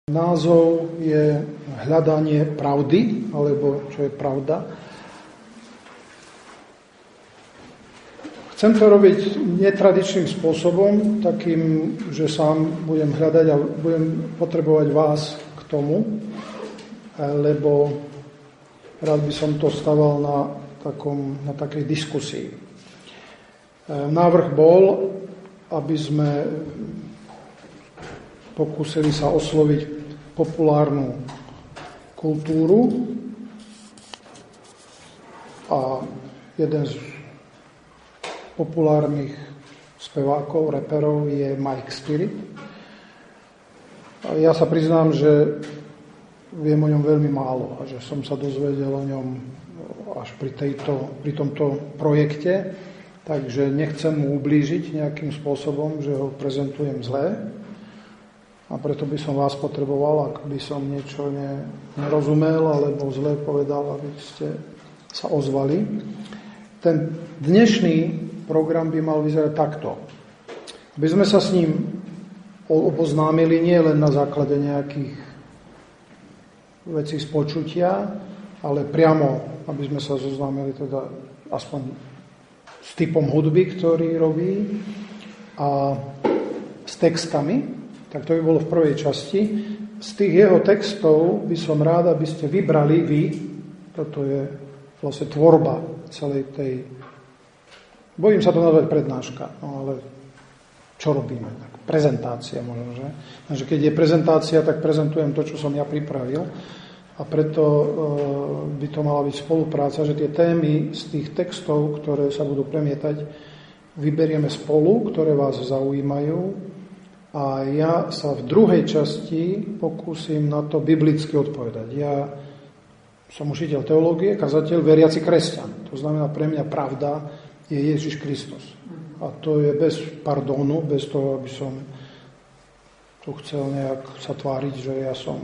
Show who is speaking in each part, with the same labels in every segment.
Speaker 1: Názov je hľadanie pravdy, alebo čo je pravda. Chcem to robiť netradičným spôsobom, takým, že sám budem hľadať a budem potrebovať vás k tomu, lebo rád by som to staval na takej diskusii. Návrh bol, aby sme pokúsili sa osloviť populárnu kultúru a jeden z populárnych spevákov, reperov je Mike Spirit. A ja sa priznám, že viem o ňom veľmi málo a že som sa dozvedel o ňom až pri tomto projekte, takže nechcem mu ublížiť nejakým spôsobom, že ho prezentujem zle. A preto by som vás potreboval, ak by som niečo nerozumel alebo zle povedal, aby ste sa ozvali. Ten dnešný program by mal vyzerať takto. Aby sme sa s ním oboznámili nie len na základe nejakých vecí z počutia, ale priamo, aby sme sa zoznámili teda aspoň s typom hudby, ktorý robí a s textami. Tak to by bolo v prvej časti. Z tých jeho textov by som rád, aby ste vybrali vy, toto je vlastne tvorba celej tej, bojím sa to nazvať prednáška, no ale čo robíme? Tak prezentácia možno, že? Takže keď je prezentácia, tak prezentujem to, čo som ja pripravil a preto by to mala byť spolupráca, že tie témy z tých textov, ktoré sa budú premietať, vyberieme spolu, ktoré vás zaujímajú. A ja sa v druhej časti pokúsim na to biblicky odpovedať. Ja som učiteľ teológie, kazateľ, veriaci kresťan. To znamená, pre mňa pravda je Ježiš Kristus. A to je bez pardónu, bez toho, aby som tu chcel nejak sa tváriť, že ja som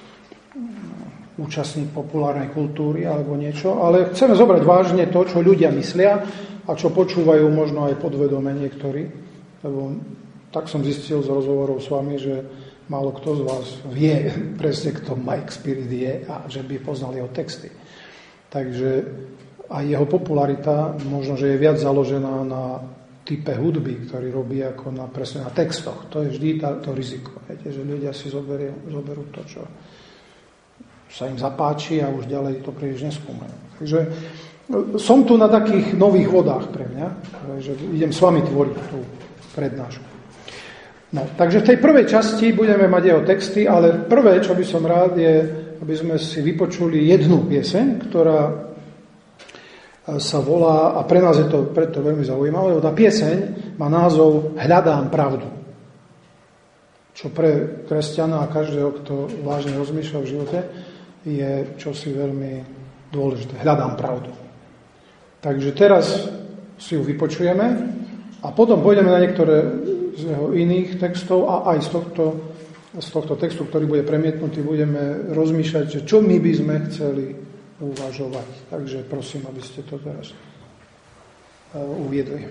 Speaker 1: účastník populárnej kultúry alebo niečo. Ale chceme zobrať vážne to, čo ľudia myslia a čo počúvajú možno aj podvedome niektorí. Lebo tak som zistil z rozhovorov s vami, že málo kto z vás vie presne, kto Mike Spirit je a že by poznal jeho texty. Takže aj jeho popularita možno, že je viac založená na type hudby, ktorý robí ako presne na textoch. To je vždy to riziko. Viete, že ľudia si zoberú to, čo sa im zapáči a už ďalej to príliš neskúmajú. Takže som tu na takých nových vodách pre mňa, že idem s vami tvoriť tú prednášku. No, takže v tej prvej časti budeme mať jeho texty, ale prvé, čo by som rád, je, aby sme si vypočuli jednu pieseň, ktorá sa volá, a pre nás je to preto veľmi zaujímavé, lebo tá pieseň má názov Hľadám pravdu. Čo pre kresťana a každého, kto vážne rozmýšľa v živote, je čosi veľmi dôležité. Hľadám pravdu. Takže teraz si ju vypočujeme a potom pôjdeme na niektoré z jeho iných textov a aj z tohto textu, ktorý bude premietnutý, budeme rozmýšľať, že čo my by sme chceli uvažovať. Takže prosím, aby ste to teraz uviedli.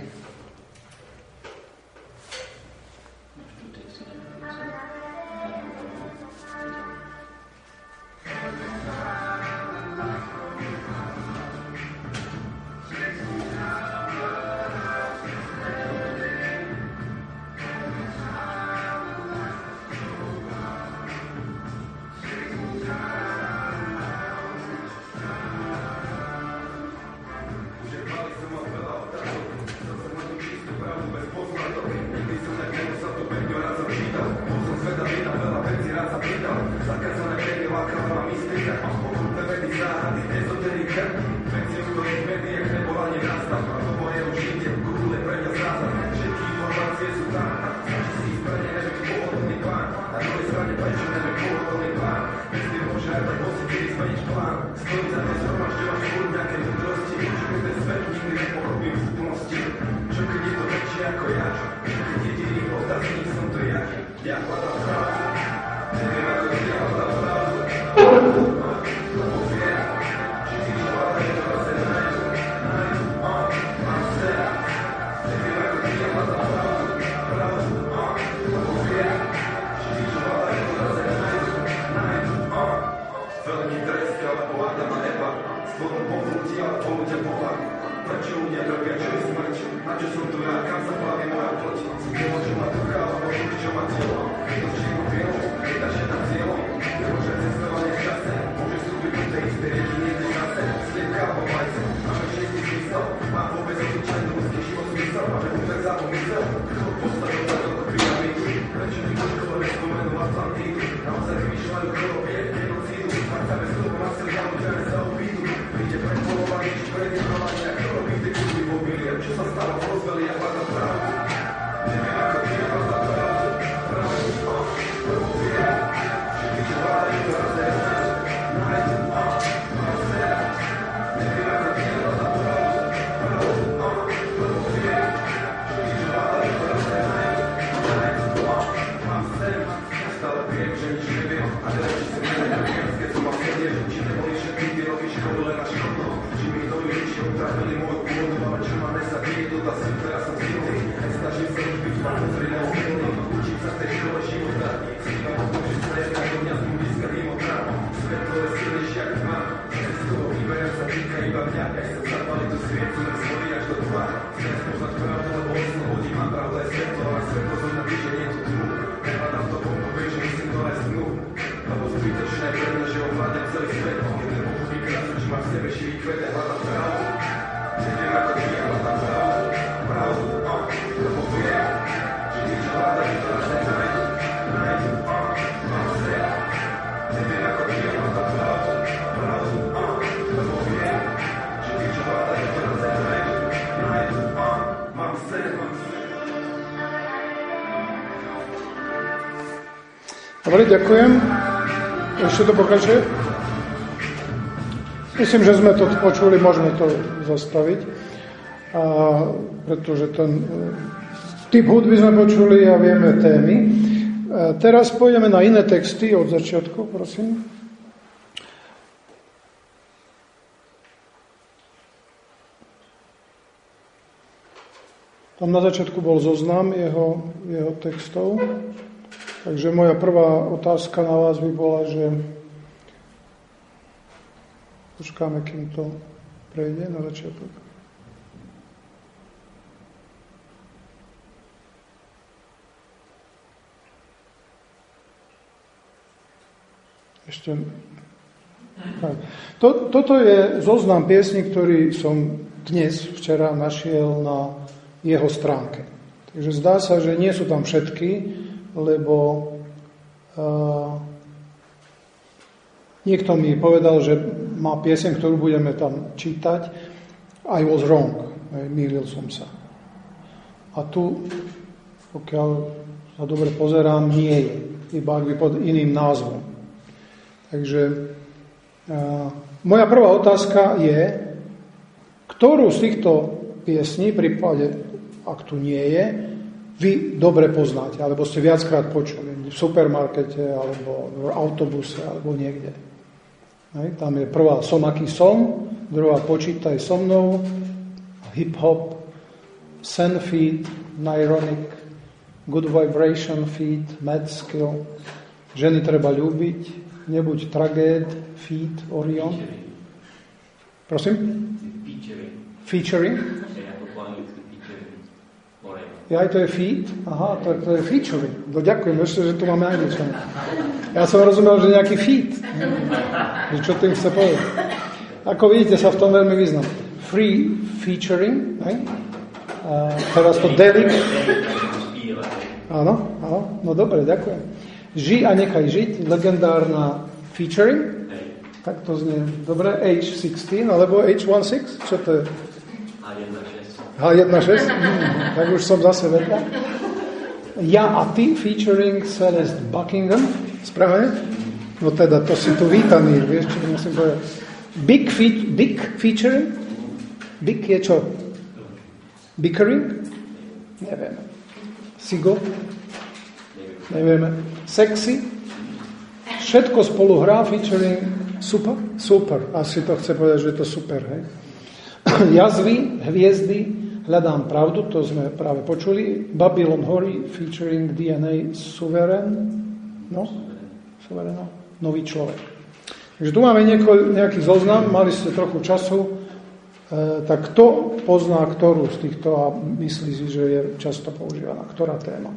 Speaker 2: Vodom pohnutí, ale pohnúte Boha. Prečo ľudia trpia, čo je smrť? A čo som tu ja, kam sa plaví moja ploť? Telo, čo má ducha, alebo duch, čo má telo. To žijú bielom, vydaže na cieľom. Nemôže cestovať v čase, môže vstúpiť do tej isté rieky niekde zase. Sliepka alebo vajce, máme čistý zmysel. Má vôbec obyčajný ľudský život zmysel. Máme vôbec zápomysel. Postavil sa do pyramídu. Prečo nikto nespomenul Atlantídu? Naozaj vymýšľajú chorobie, genocídu. Ak sa bez toho na srdca ľudia sa obídu. Príde prepolovanie, predjednovanie, ak to robí ty kúdy mobilie. Čo sa stalo v rozveli a hľada pravdu? Neviem ako ty hľada pravdu. Pravdu, lebo vie, že ty čo hľadajú teraz neznáš. Nájdu, mám sen. Neviem ako ty hľada pravdu. Pravdu, lebo vie, že ty čo hľadajú teraz neznáš. Nájdu, mám sen. Stále viem, že nič neviem. A teraz či sa neviem, keď som mal sedieť. Či neboli všetky ty robíš škodu len na škodno. Či mi to vyličí, utrapili môj pôdu. Ale čo ma dnes sa deje, to dá si, teraz som silný. Snažím sa už byť pozrieť na úchylný. Učím sa v tej škole života. Sývam o tom, že sa jedna do mňa som blízka mimo tráva. Svetlo je silnejšie ako tma. Z toho výberem sa týka iba mňa. Ja chcem zapaliť tú sviecu, len schodí až do tma. Chcem spoznať pravdu, lebo oslobodí ma. Pravda je svetlo, a svetlo zo mňa píše, nie tu tmu. Nevadám to pochopej, že musím to nájsť dnu. Lebo zbytočné pre mňa, že ovládam celý svet. Jeden pochopí krásu, že má v sebe živý kvet a hľadám pravdu. Neviem ako ty, ja hľadám pravdu. Pravdu, lebo viem, že nič hľadajú, teraz nenájdu. Nájdu, mám sen. Neviem ako ty, ja hľadám pravdu. Pravdu, lebo viem, že nič hľadajú, teraz nenájdu. Nájdu, mám sen.
Speaker 1: Dobre, ďakujem. Ešte to pokračuje? Myslím, že sme to počuli, môžeme to zastaviť. Pretože ten typ hudby sme počuli a vieme témy. Teraz pôjdeme na iné texty od začiatku, prosím. Tam na začiatku bol zoznam jeho textov. Takže moja prvá otázka na vás by bola, že počkáme, kým to prejde na začiatok. Ešte... Toto je zoznam piesní, ktorý som včera našiel na jeho stránke. Takže zdá sa, že nie sú tam všetky, lebo niekto mi povedal, že má pieseň, ktorú budeme tam čítať. I was wrong. Mýlil som sa. A tu, pokiaľ sa dobre pozerám, nie je. Iba ak by pod iným názvom. Takže moja prvá otázka je, ktorú z týchto piesní, v prípade, ak tu nie je, vy dobre poznáte, alebo ste viackrát počuli v supermarkete, alebo v autobuse, alebo niekde. Tam je prvá Som aký som, druhá Počítaj so mnou, hip-hop, Sen feed, Nyronic, Good vibration feed, Mad skill, Ženy treba ľúbiť, Nebuď tragéd, feed, Orion. Prosím? Featuring. Ja, to je feed? Aha, to je featuring. No, ďakujem, ešte, že tu máme angličanu. Ja som rozumel, že nejaký feed. Čo tým chce povedať? Ako vidíte, sa v tom veľmi vyznam. Free featuring. Teraz to Delic. Áno, no dobre, ďakujem. Ži a nechaj žiť. Legendárna featuring. Tak to znie. Dobre, H16 alebo H16. Čo to je? H16? Tak už som zase vedľa. Ja a ty featuring Celeste Buckingham. Správne? No teda, to si tu vítaný, vieš, čo musím povedať. Big featuring? Big je čo? Bickering? Nevieme. Sigo? Nevieme. Sexy? Všetko spolu hrá, featuring super? Super. Asi to chce povedať, že je to super, hej? Jazvy, hviezdy, hľadám pravdu, to sme práve počuli. Babylon Hory featuring DNA Suverén. No? Suvereno. Nový človek. Takže tu máme nejaký zoznam, mali ste trochu času, tak kto pozná ktorú z týchto a myslí si, že je často používaná? Ktorá téma?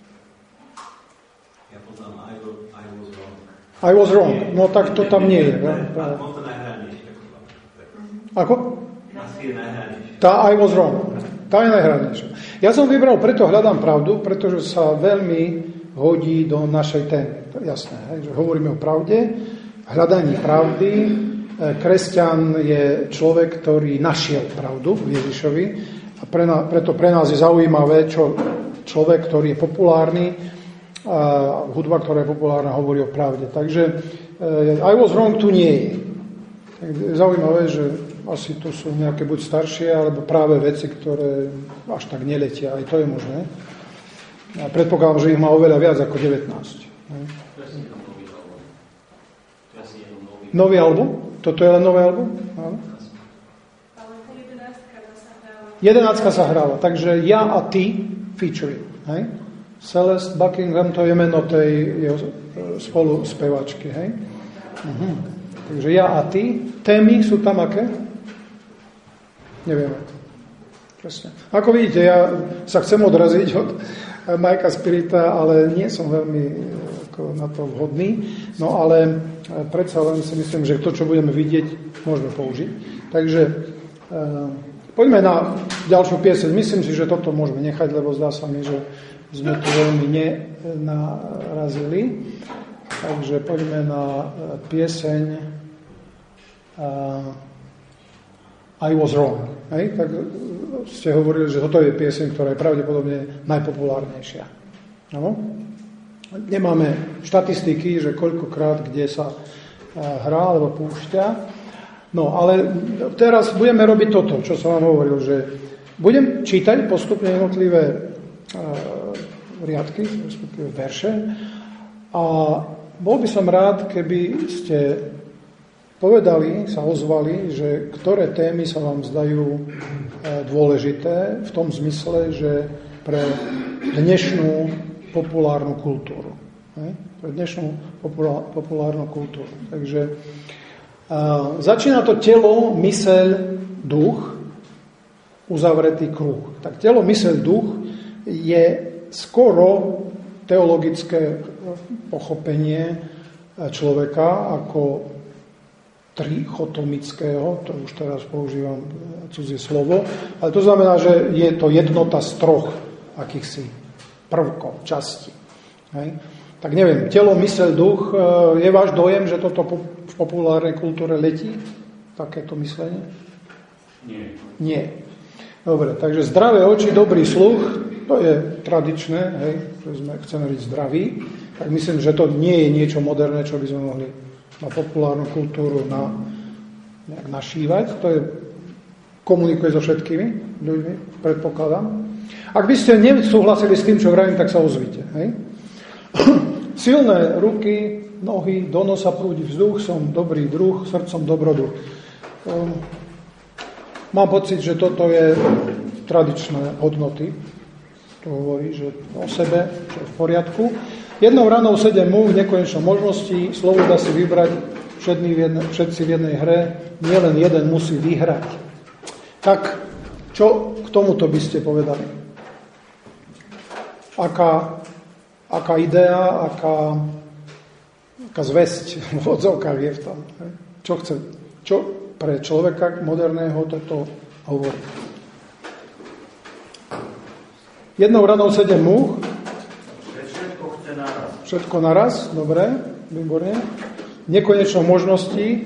Speaker 3: Ja poznám I was wrong.
Speaker 1: I was wrong. No tak to tam nie je.
Speaker 3: Možno najhranejšie.
Speaker 1: Ako?
Speaker 3: Asi je najhranejšie.
Speaker 1: Tá I was wrong. Tá je najhranejšia. Ja som vybral, preto hľadám pravdu, pretože sa veľmi hodí do našej témy. Jasné, že hovoríme o pravde, hľadaní pravdy. Kresťan je človek, ktorý našiel pravdu v Ježišovi a preto pre nás je zaujímavé, čo človek, ktorý je populárny, hudba, ktorá je populárna, hovorí o pravde. Takže I was wrong tu nie je. Je zaujímavé, že asi tu sú nejaké buď staršie, alebo práve veci, ktoré až tak neletia. Aj to je možné. Ja predpokladám, že ich má oveľa viac ako 19. Nový album? Toto je len nové album? Áno.
Speaker 4: Ale 11
Speaker 1: sa hrála. Takže ja a ty featuring. Hej? Celeste Buckingham, to je meno tej spolu spevačky. Hej? Takže ja a ty. Témy sú tam aké? Nevieme. Presne. Ako vidíte, ja sa chcem odraziť od Majka Spirita, ale nie som veľmi na to vhodný. No ale predsa len si myslím, že to, čo budeme vidieť, môžeme použiť. Takže poďme na ďalšiu pieseň. Myslím si, že toto môžeme nechať, lebo zdá sa mi, že sme tu veľmi nenarazili. Takže poďme na pieseň I was wrong. Hej? Tak ste hovorili, že toto je pieseň, ktorá je pravdepodobne najpopulárnejšia. No? Nemáme štatistiky, že koľkokrát, kde sa hrá alebo púšťa. No, ale teraz budeme robiť toto, čo som vám hovoril, že budem čítať postupne jednotlivé riadky, respektíve verše a bol by som rád, keby ste povedali, sa ozvali, že ktoré témy sa vám zdajú dôležité v tom zmysle, že pre dnešnú populárnu kultúru. Pre dnešnú populárnu kultúru. Takže začína to telo, myseľ, duch, uzavretý kruh. Tak telo, myseľ, duch je skoro teologické pochopenie človeka ako trichotomického, to už teraz používam cudzie slovo, ale to znamená, že je to jednota z troch akýchsi prvkov, časti. Hej. Tak neviem, telo, myseľ, duch, je váš dojem, že toto v populárnej kultúre letí? Takéto myslenie? Nie. Dobre, takže zdravé oči, dobrý sluch, to je tradičné, hej, že chceme byť zdraví, tak myslím, že to nie je niečo moderné, čo by sme mohli na populárnu kultúru nejak našívať. To je, komunikuje so všetkými ľuďmi, predpokladám. Ak by ste nesúhlasili s tým, čo vravím, tak sa ozvite. Hej? Silné ruky, nohy, do nosa prúdi vzduch, som dobrý druh, srdcom dobrodruh. Mám pocit, že toto je tradičné hodnoty. To hovorí, že o sebe, čo je v poriadku. Jednou ranou 7 múch, nekonečnou možností, slovo dá si vybrať, všetci v jednej hre, nielen jeden musí vyhrať. Tak, čo k tomuto by ste povedali? Aká idea, aká zvesť v odzovkách je v tom. Čo chce? Čo pre človeka moderného toto hovorí? Jednou ranou 7 múch.
Speaker 3: Všetko chce naraz.
Speaker 1: Všetko naraz, dobre, výborne. Nekonečnou možností.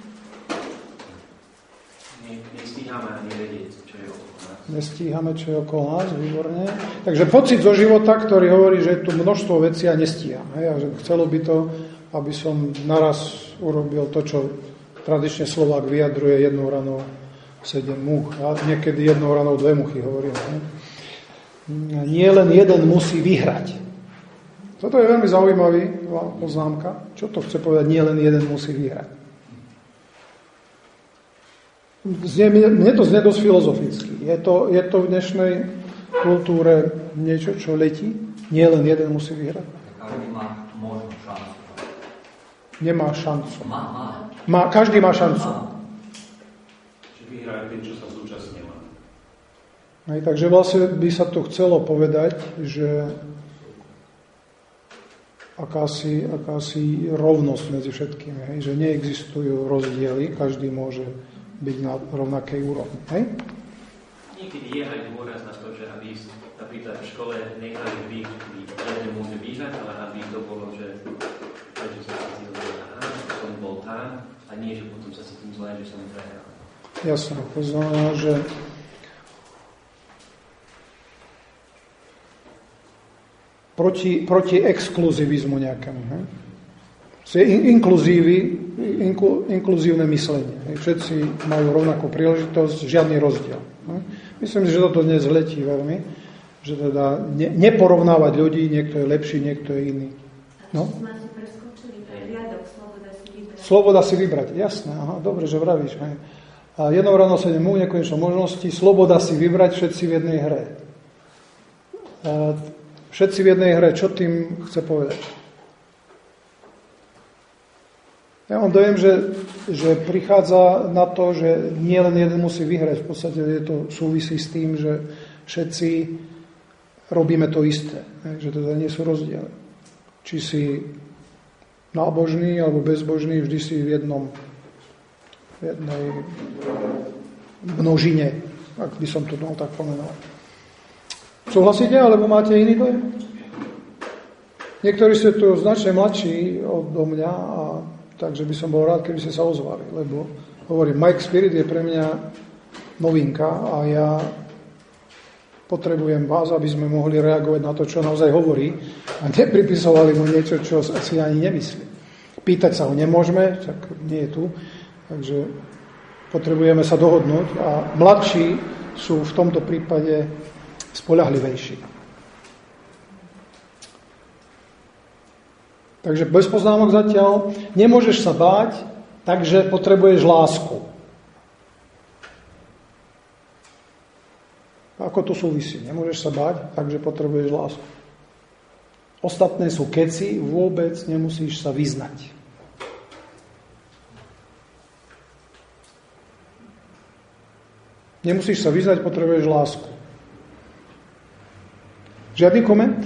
Speaker 3: Nestíhame ani vedieť, čo je okolo nás.
Speaker 1: Nestíhame, čo je okolo nás, výborne. Takže pocit zo života, ktorý hovorí, že je tu množstvo vecí a nestíham. Hej, a že chcelo by to, aby som naraz urobil to, čo tradične Slovák vyjadruje jednou ranou 7 múch. A niekedy jednou ranou 2 muchy hovorím. Nie len jeden musí vyhrať. Toto je veľmi zaujímavý poznámka. Čo to chce povedať? Nie len jeden musí vyhrať. Mne to znie dosť filozoficky. Je to v dnešnej kultúre niečo, čo letí? Nie len jeden musí vyhrať.
Speaker 3: Ale má možno šancu.
Speaker 1: Nemá šancu. Každý má šancu.
Speaker 3: Čiže vyhrajú tým, čo sa súčasne má.
Speaker 1: Takže vlastne by sa to chcelo povedať, že akási rovnosť medzi všetkými, hej? Že neexistujú rozdiely, každý môže byť na rovnakej úrovni. Hej?
Speaker 3: Niekedy je aj dôraz na to, že aby napríklad v škole nechali jeden môže vyhrať, ale aby to bolo, že každý sa cítil, že som bol tam a nie, že potom sa cítim zle, že som prehral.
Speaker 1: Jasne, to znamená, že proti exkluzivizmu nejakému. Hej? Inkluzívne myslenie. Hej? Všetci majú rovnakú príležitosť, žiadny rozdiel. Hej? Myslím si, že toto dnes letí veľmi, že teda neporovnávať ľudí, niekto je lepší, niekto je iný. No? Sloboda si vybrať, jasné, aha, dobre, že vravíš. Hej? A jednou ráno sa nemú nekonečné možnosti, sloboda si vybrať všetci v jednej hre. Všetci v jednej hre, čo tým chce povedať? Ja mám dojem, že prichádza na to, že nie len jeden musí vyhrať, v podstate je to súvisí s tým, že všetci robíme to isté, že teda nie sú rozdiely. Či si nábožný alebo bezbožný, vždy si v jednej množine, ak by som to mal tak pomenoval. Súhlasíte, alebo máte iný dojem? Niektorí ste tu značne mladší odo mňa, takže by som bol rád, keby ste sa ozvali, lebo hovorím, Mike Spirit je pre mňa novinka a ja potrebujem vás, aby sme mohli reagovať na to, čo naozaj hovorí a nepripisovali mu niečo, čo si ani nemyslí. Pýtať sa ho nemôžeme, tak nie je tu, takže potrebujeme sa dohodnúť a mladší sú v tomto prípade spoľahlivejší. Takže bez poznámok zatiaľ nemôžeš sa báť, takže potrebuješ lásku. Ako to súvisí? Nemôžeš sa báť, takže potrebuješ lásku. Ostatné sú keci, vôbec nemusíš sa vyznať. Nemusíš sa vyznať, potrebuješ lásku. Žiadny koment?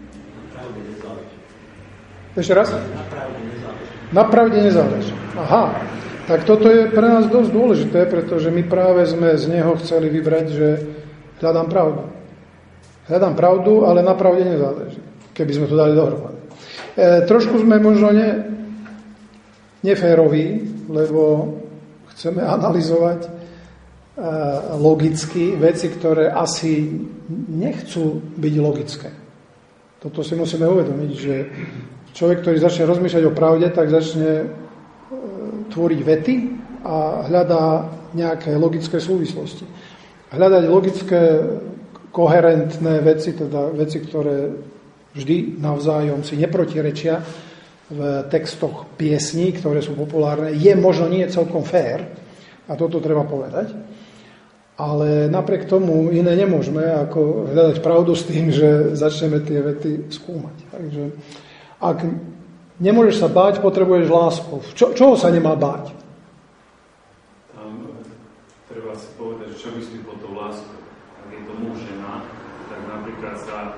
Speaker 1: Ešte raz? Na pravde nezáleží. Aha, tak toto je pre nás dosť dôležité, pretože my práve sme z neho chceli vybrať, že hľadám pravdu. Hľadám pravdu, ale na pravde nezáleží, keby sme to dali dohromady. Trošku sme možno neféroví, lebo chceme analyzovať logicky veci, ktoré asi nechcú byť logické. Toto si musíme uvedomiť, že človek, ktorý začne rozmýšľať o pravde, tak začne tvoriť vety a hľadá nejaké logické súvislosti. Hľadať logické, koherentné veci, teda veci, ktoré vždy navzájom si neprotirečia v textoch piesní, ktoré sú populárne, je možno nie celkom fér, a toto treba povedať. Ale napriek tomu iné nemôžeme, ako hľadať pravdu s tým, že začneme tie vety skúmať. Takže ak nemôžeš sa báť, potrebuješ lásku. Čoho sa nemá báť?
Speaker 4: Tam treba si povedať, čo myslí pod tou láskou. Ak je to muž, žena, tak napríklad sa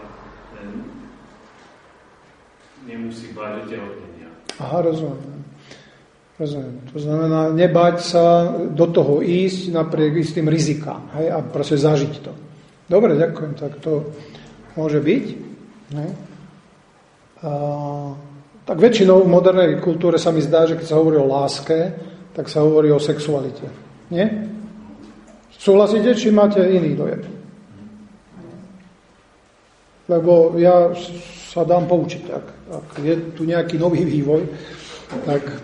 Speaker 4: nemusí báť otehotnenia.
Speaker 1: Aha, rozumiem. To znamená, nebáť sa do toho ísť napriek istým rizikám, hej, a proste zažiť to. Dobre, ďakujem, tak to môže byť. Hej. Tak väčšinou v modernej kultúre sa mi zdá, že keď sa hovorí o láske, tak sa hovorí o sexualite. Nie? Súhlasíte, či máte iný dojem? Lebo ja sa dám poučiť. Ak je tu nejaký nový vývoj, tak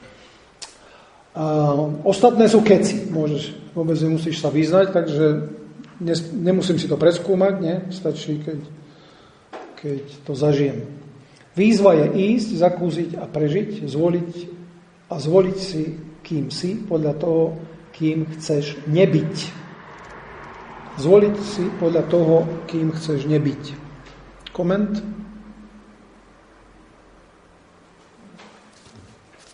Speaker 1: ostatné sú keci. Vôbec nemusíš sa vyznať, takže nemusím si to preskúmať, nie? Stačí, keď to zažijem. Výzva je ísť, zakúsiť a prežiť, zvoliť si, kým si, podľa toho, kým chceš nebyť. Zvoliť si podľa toho, kým chceš nebyť. Koment?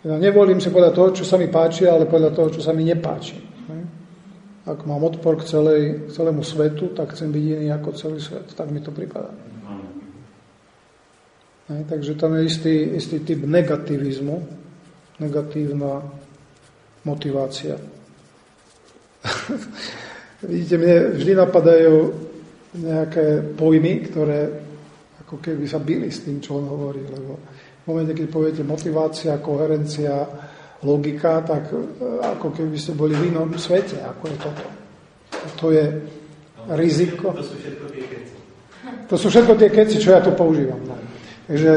Speaker 1: Teda nevolím si podľa toho, čo sa mi páči, ale podľa toho, čo sa mi nepáči. Ak mám odpor k celému svetu, tak chcem byť iný ako celý svet. Tak mi to pripadá. Takže tam je istý typ negativizmu, negatívna motivácia. Vidíte, mne vždy napadajú nejaké pojmy, ktoré ako keby sa bili s tým, čo on hovorí. Lebo v momente, keď poviete motivácia, koherencia, logika, tak ako keby ste boli v inom svete, ako je toto. To je riziko.
Speaker 3: To sú všetko tie keci.
Speaker 1: To sú všetko tie keci, čo ja tu používam. No. Takže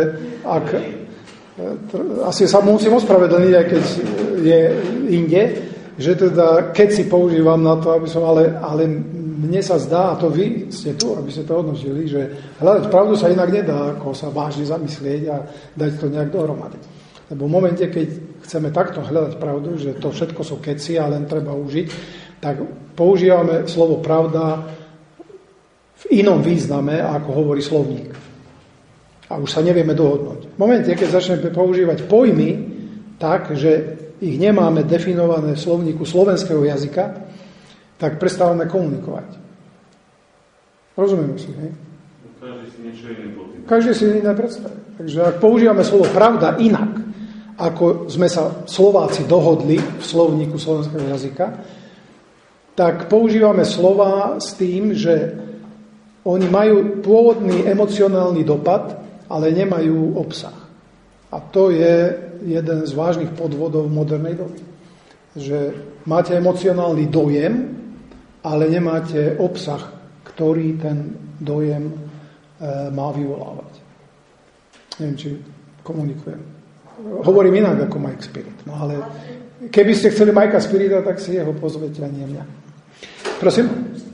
Speaker 1: asi sa musím ospravedlniť, aj keď je inde, že teda keď si používam na to, aby som, ale mne sa zdá, a to vy ste tu, aby ste to hodnotili, že hľadať pravdu sa inak nedá, ako sa vážne zamyslieť a dať to nejak dohromady. Lebo v momente, keď chceme takto hľadať pravdu, že to všetko sú keci a len treba užiť, tak používame slovo pravda v inom význame, ako hovorí slovník. A už sa nevieme dohodnúť. V momente, keď začneme používať pojmy tak, že ich nemáme definované v slovníku slovenského jazyka, tak prestávame komunikovať. Rozumieme si, ne?
Speaker 4: Každý si niečo iné potýka.
Speaker 1: Každý si iné predstaví. Takže ak používame slovo pravda inak, ako sme sa Slováci dohodli v slovníku slovenského jazyka, tak používame slova s tým, že oni majú pôvodný emocionálny dopad, ale nemajú obsah. A to je jeden z vážnych podvodov modernej doby. Že máte emocionálny dojem, ale nemáte obsah, ktorý ten dojem má vyvolávať. Neviem, či komunikujem. Hovorím inak ako Mike Spirit. No ale keby ste chceli Mikea Spirita, tak si jeho pozvete a nie mňa. Prosím?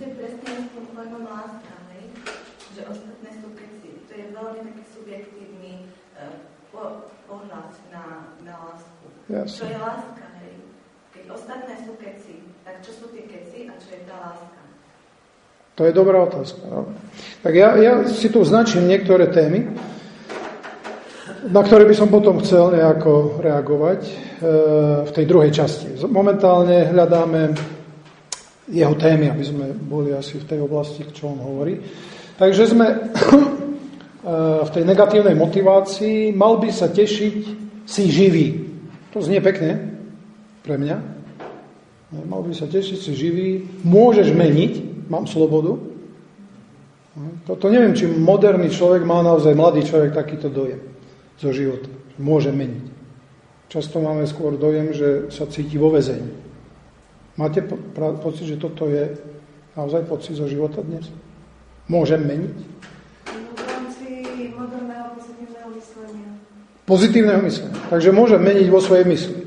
Speaker 5: Yes. Čo je láska, hej? Keď ostatné sú keci, tak čo sú tie keci a čo je tá láska?
Speaker 1: To je dobrá otázka. No. Tak ja si tu značím niektoré témy, na ktoré by som potom chcel nejako reagovať v tej druhej časti. Momentálne hľadáme jeho témy, aby sme boli asi v tej oblasti, čo on hovorí. Takže sme v tej negatívnej motivácii, mal by sa tešiť si živý. To znie pekne pre mňa. Mal by sa tešiť si živý. Môžeš meniť, mám slobodu. To neviem, či moderný človek má naozaj, mladý človek, takýto dojem zo života. Môže meniť. Často máme skôr dojem, že sa cíti vo väzení. Máte pocit, že toto je naozaj pocit zo života dnes? Môžem meniť?
Speaker 5: V rámci moderného pozitívneho myslenia.
Speaker 1: Pozitívneho myslenia. Takže môžem meniť vo svojej mysli.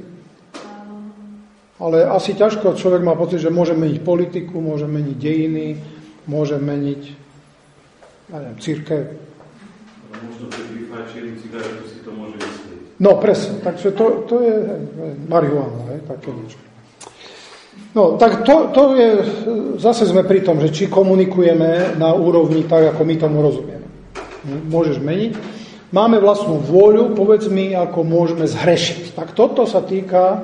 Speaker 1: Ale asi ťažko človek má pocit, že môže meniť politiku, môže meniť dejiny, môže meniť, ja neviem, cirkev.
Speaker 4: Možno, keď vyfajčili cigaretu, si to môže myslieť.
Speaker 1: No, presne. Takže to je marihuana, také niečo. No, tak to je, zase sme pri tom, že či komunikujeme na úrovni tak, ako my tomu rozumieme. Môžeš meniť. Máme vlastnú vôľu, povedz mi, ako môžeme zhrešiť. Tak toto sa týka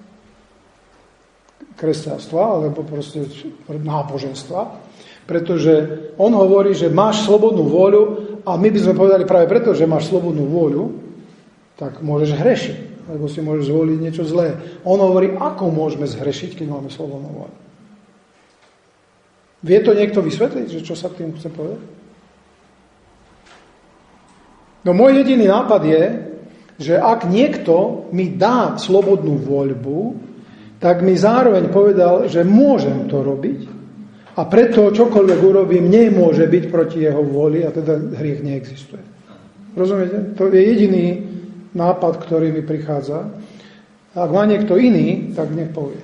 Speaker 1: kresťanstva, alebo proste náboženstva, pretože on hovorí, že máš slobodnú vôľu a my by sme povedali práve preto, že máš slobodnú vôľu, tak môžeš hrešiť, lebo si môžeš zvoliť niečo zlé. On hovorí, ako môžeme zhrešiť, keď máme slobodnú vôľu. Vie to niekto vysvetliť, že čo sa tým chce povedať? No môj jediný nápad je, že ak niekto mi dá slobodnú voľbu, tak mi zároveň povedal, že môžem to robiť a preto čokoľvek urobím, nemôže byť proti jeho vôli a teda hriech neexistuje. Rozumiete? To je jediný nápad, ktorý mi prichádza. Ak má niekto iný, tak nech povie.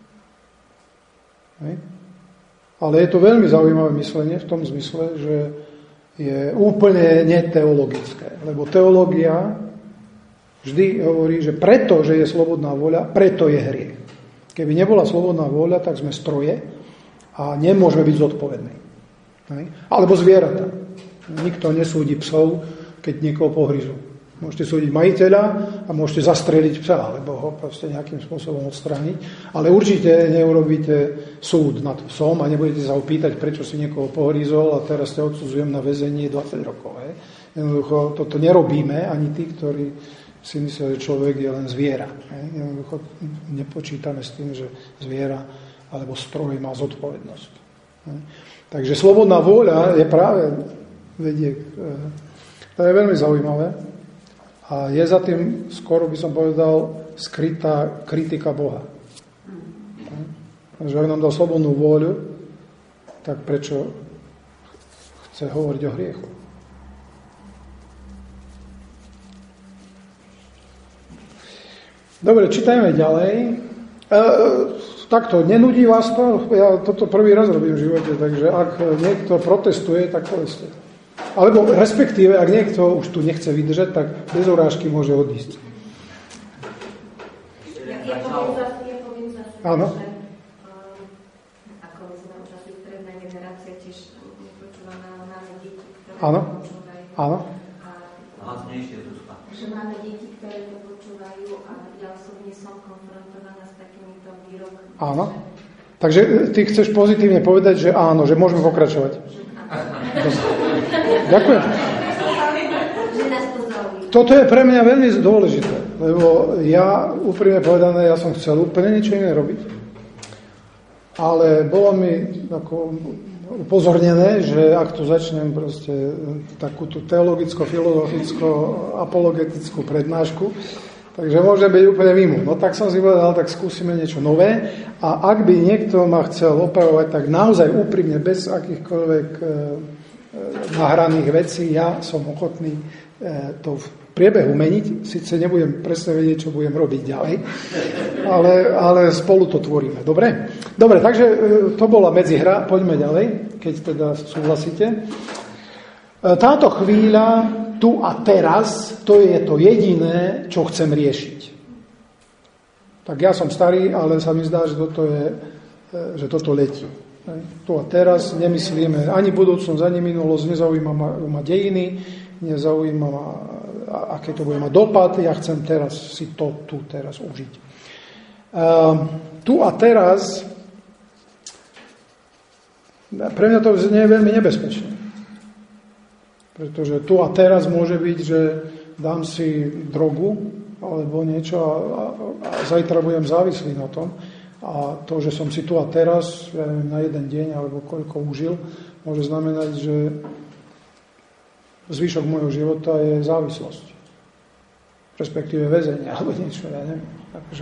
Speaker 1: Hej? Ale je to veľmi zaujímavé myslenie v tom zmysle, že je úplne neteologické. Lebo teológia vždy hovorí, že preto, že je slobodná vôľa, preto je hriech. Keby nebola slobodná vôľa, tak sme stroje a nemôžeme byť zodpovední. Alebo zvieratá. Nikto nesúdi psov, keď niekoho pohryzú. Môžete súdiť majiteľa a môžete zastreliť psa, alebo ho proste nejakým spôsobom odstrániť. Ale určite neurobíte súd nad psom a nebudete sa ho pýtať, prečo si niekoho pohrízol a teraz ťa odsudzujem na väzenie 20 rokov. Jednoducho toto nerobíme, ani tí, ktorí si myslia, že človek je len zviera. Jednoducho nepočítame s tým, že zviera alebo stroj má zodpovednosť. Takže slobodná vôľa je práve vedie. To je veľmi zaujímavé. A je za tým, skoro by som povedal, skrytá kritika Boha. Takže ak nám dal slobodnú vôľu, tak prečo chce hovoriť o hriechu? Dobre, čítajme ďalej. Takto, nenudí vás to? Ja toto prvý raz robím v živote, takže ak niekto protestuje, tak povedzte. Alebo respektíve, ak niekto už tu nechce vydržať, tak bez urážky môže odísť.
Speaker 5: Ja poviem zase,
Speaker 1: áno.
Speaker 5: že ako sme už asi stredná generácia, tiež počúvame, máme deti, ktoré
Speaker 1: áno.
Speaker 5: to počúvajú.
Speaker 1: Áno.
Speaker 5: Že máme deti, ktoré to počúvajú a ja osobne som konfrontovaná s takýmito výrokmi.
Speaker 1: Áno. Takže ty chceš pozitívne povedať, že áno, že môžeme pokračovať. Ďakujem. Toto je pre mňa veľmi dôležité, lebo ja, úprimne povedané, ja som chcel úplne niečo iné robiť. Ale bolo mi ako upozornené, že ak tu začnem proste takúto teologicko-filozoficko-apologetickú prednášku, takže môže byť úplne mimo. No tak som si povedal, tak skúsime niečo nové a ak by niekto ma chcel opravovať, tak naozaj úprimne, bez akýchkoľvek nahraných vecí, ja som ochotný to v priebehu meniť. Sice nebudem presne vedieť, čo budem robiť ďalej, ale spolu to tvoríme. Dobre? Dobre, takže to bola medzihra. Poďme ďalej, keď teda súhlasíte. Táto chvíľa, tu a teraz, to je to jediné, čo chcem riešiť. Tak ja som starý, ale sa mi zdá, že toto letí. Tu a teraz nemyslíme ani budúcnosť, ani minulosť, nezaujíma ma dejiny, nezaujíma ma, aké to bude mať dopad, ja chcem teraz si to tu teraz užiť. Tu a teraz pre mňa to nie je veľmi nebezpečné. Pretože tu a teraz môže byť, že dám si drogu alebo niečo a zajtra budem závislý na tom. A to, že som si tu a teraz, ja neviem, na jeden deň alebo koľko užil, môže znamenať, že zvyšok môjho života je závislosť. Respektíve väzenie alebo niečo, ja neviem. Takže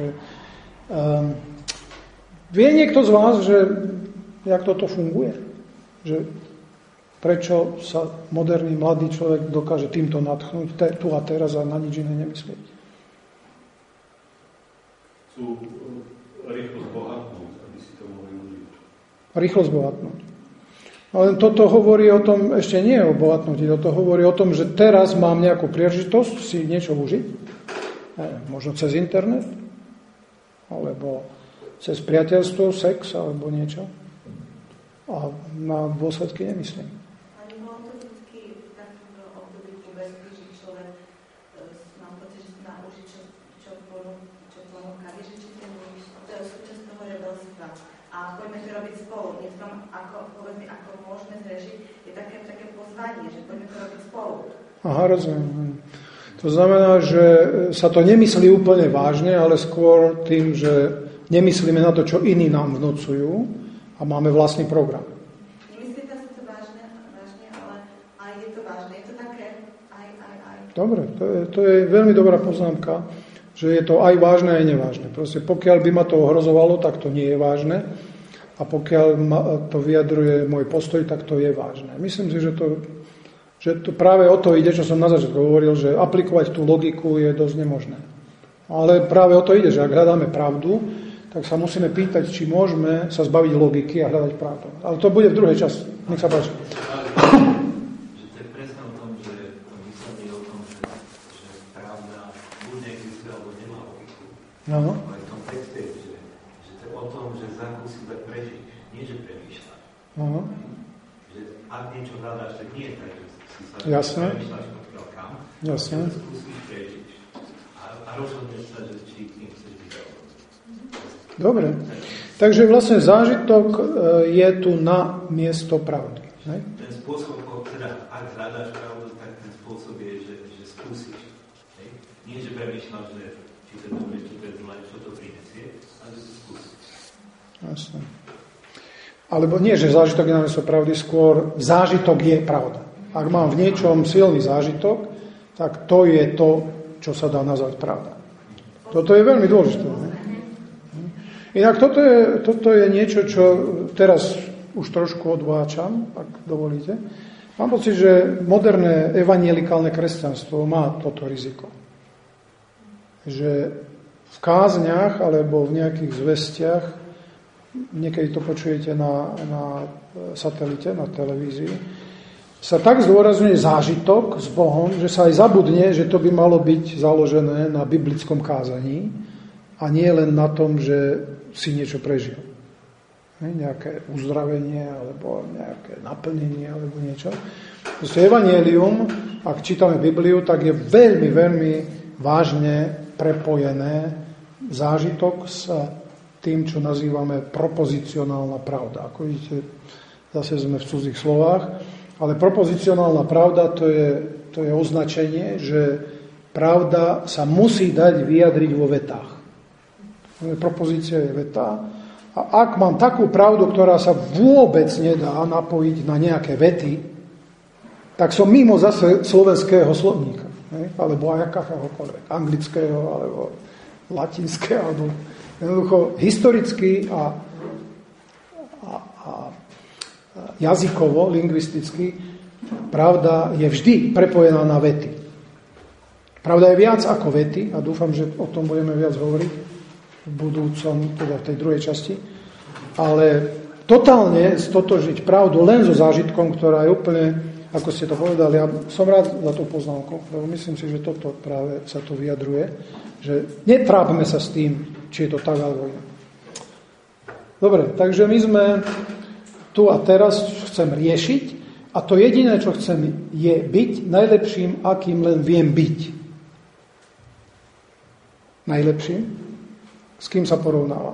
Speaker 1: vie niekto z vás, že jak toto funguje? Že prečo sa moderný mladý človek dokáže týmto nadchnúť tu a teraz a na nič iné nemyslieť?
Speaker 4: Sú rýchlo zbohatnúť, aby si to mohli užiť. Rýchlo
Speaker 1: zbohatnúť. Ale toto hovorí o tom, ešte nie o bohatnutí, toto hovorí o tom, že teraz mám nejakú príležitosť si niečo užiť. Možno cez internet, alebo cez priateľstvo, sex, alebo niečo. A na dôsledky nemyslím.
Speaker 5: Ale bolo to vždy v takom období puberty, že človek mám pocit, že sa naučí, čo ponúkali, že či ten môžeš, to je súčasť toho rebelstva. A poďme to robiť spolu. Nie v tom, ako môžeme zrežiť, je také pozvanie, že poďme to robiť spolu. Aha,
Speaker 1: rozumiem. To znamená, že sa to nemyslí úplne vážne, ale skôr tým, že nemyslíme na to, čo iní nám vnúcujú, a máme vlastný program.
Speaker 5: Nemyslíte sa to vážne, ale aj je to vážne. Je to také aj.
Speaker 1: Dobre, to je veľmi dobrá poznámka, že je to aj vážne, aj nevážne. Proste pokiaľ by ma to ohrozovalo, tak to nie je vážne. A pokiaľ to vyjadruje môj postoj, tak to je vážne. Myslím si, že to práve o to ide, čo som na začiatku hovoril, že aplikovať tú logiku je dosť nemožné. Ale práve o to ide, že ak hľadáme pravdu, tak sa musíme pýtať, či môžeme sa zbaviť logiky a hľadať pravdu. Ale to bude v druhej časti. Nech sa páči.
Speaker 6: Že to je presne o tom, že to myslenie o tom, že pravda buď neexistuje, alebo nemá logiku.
Speaker 1: No.
Speaker 6: Ale v tom texte je, že to je o tom, že zakúsiť prežiť, nie že premýšľať.
Speaker 1: No.
Speaker 6: Že ak niečo hľadáš, tak nie je tak, že si sa
Speaker 1: Jasne.
Speaker 6: premýšľaš pokiaľ kam.
Speaker 1: Jasne.
Speaker 6: Skúsiš
Speaker 1: Dobre. Takže vlastne zážitok je tu na miesto pravdy. Ne?
Speaker 6: Ten spôsob, teda ak hľadáš pravdu, tak ten spôsob je, že skúsiš. Ne? Nie, že premýšľaš, že či to je dobre, či to je zlé, čo to prinesie, ale že skúsiš.
Speaker 1: Jasne. Alebo nie, že zážitok je na miesto pravdy, skôr zážitok je pravda. Ak mám v niečom silný zážitok, tak to je to, čo sa dá nazvať pravda. Toto je veľmi dôležité. Ne? Inak toto je niečo, čo teraz už trošku odváčam, ak dovolíte. Mám pocit, že moderné evanjelikálne kresťanstvo má toto riziko. Že v kázniach alebo v nejakých zvestiach, niekedy to počujete na satelite, na televízii, sa tak zdôrazňuje zážitok s Bohom, že sa aj zabudne, že to by malo byť založené na biblickom kázaní a nie len na tom, že si niečo prežil. Nejaké uzdravenie, alebo nejaké naplnenie, alebo niečo. Proste evanjelium, ak čítame Bibliu, tak je veľmi, veľmi vážne prepojené zážitok s tým, čo nazývame propozicionálna pravda. Ako vidíte, zase sme v cudzích slovách, ale propozicionálna pravda to je označenie, že pravda sa musí dať vyjadriť vo vetách. Propozícia je veta. A ak mám takú pravdu, ktorá sa vôbec nedá napojiť na nejaké vety, tak som mimo zase slovenského slovníka. Alebo aj akéhokoľvek. Anglického, alebo latinského, alebo jednoducho historicky a jazykovo, lingvisticky, pravda je vždy prepojená na vety. Pravda je viac ako vety a dúfam, že o tom budeme viac hovoriť v budúcom, teda v tej druhej časti, ale totálne stotožiť pravdu len so zážitkom, ktorá je úplne, ako ste to povedali, ja som rád za tú poznámku, lebo myslím si, že toto práve sa to vyjadruje, že netrápme sa s tým, či je to tak alebo inak. Dobre, takže my sme tu a teraz chcem riešiť a to jediné, čo chcem, je byť najlepším, akým len viem byť. Najlepším? S kým sa porovnáva?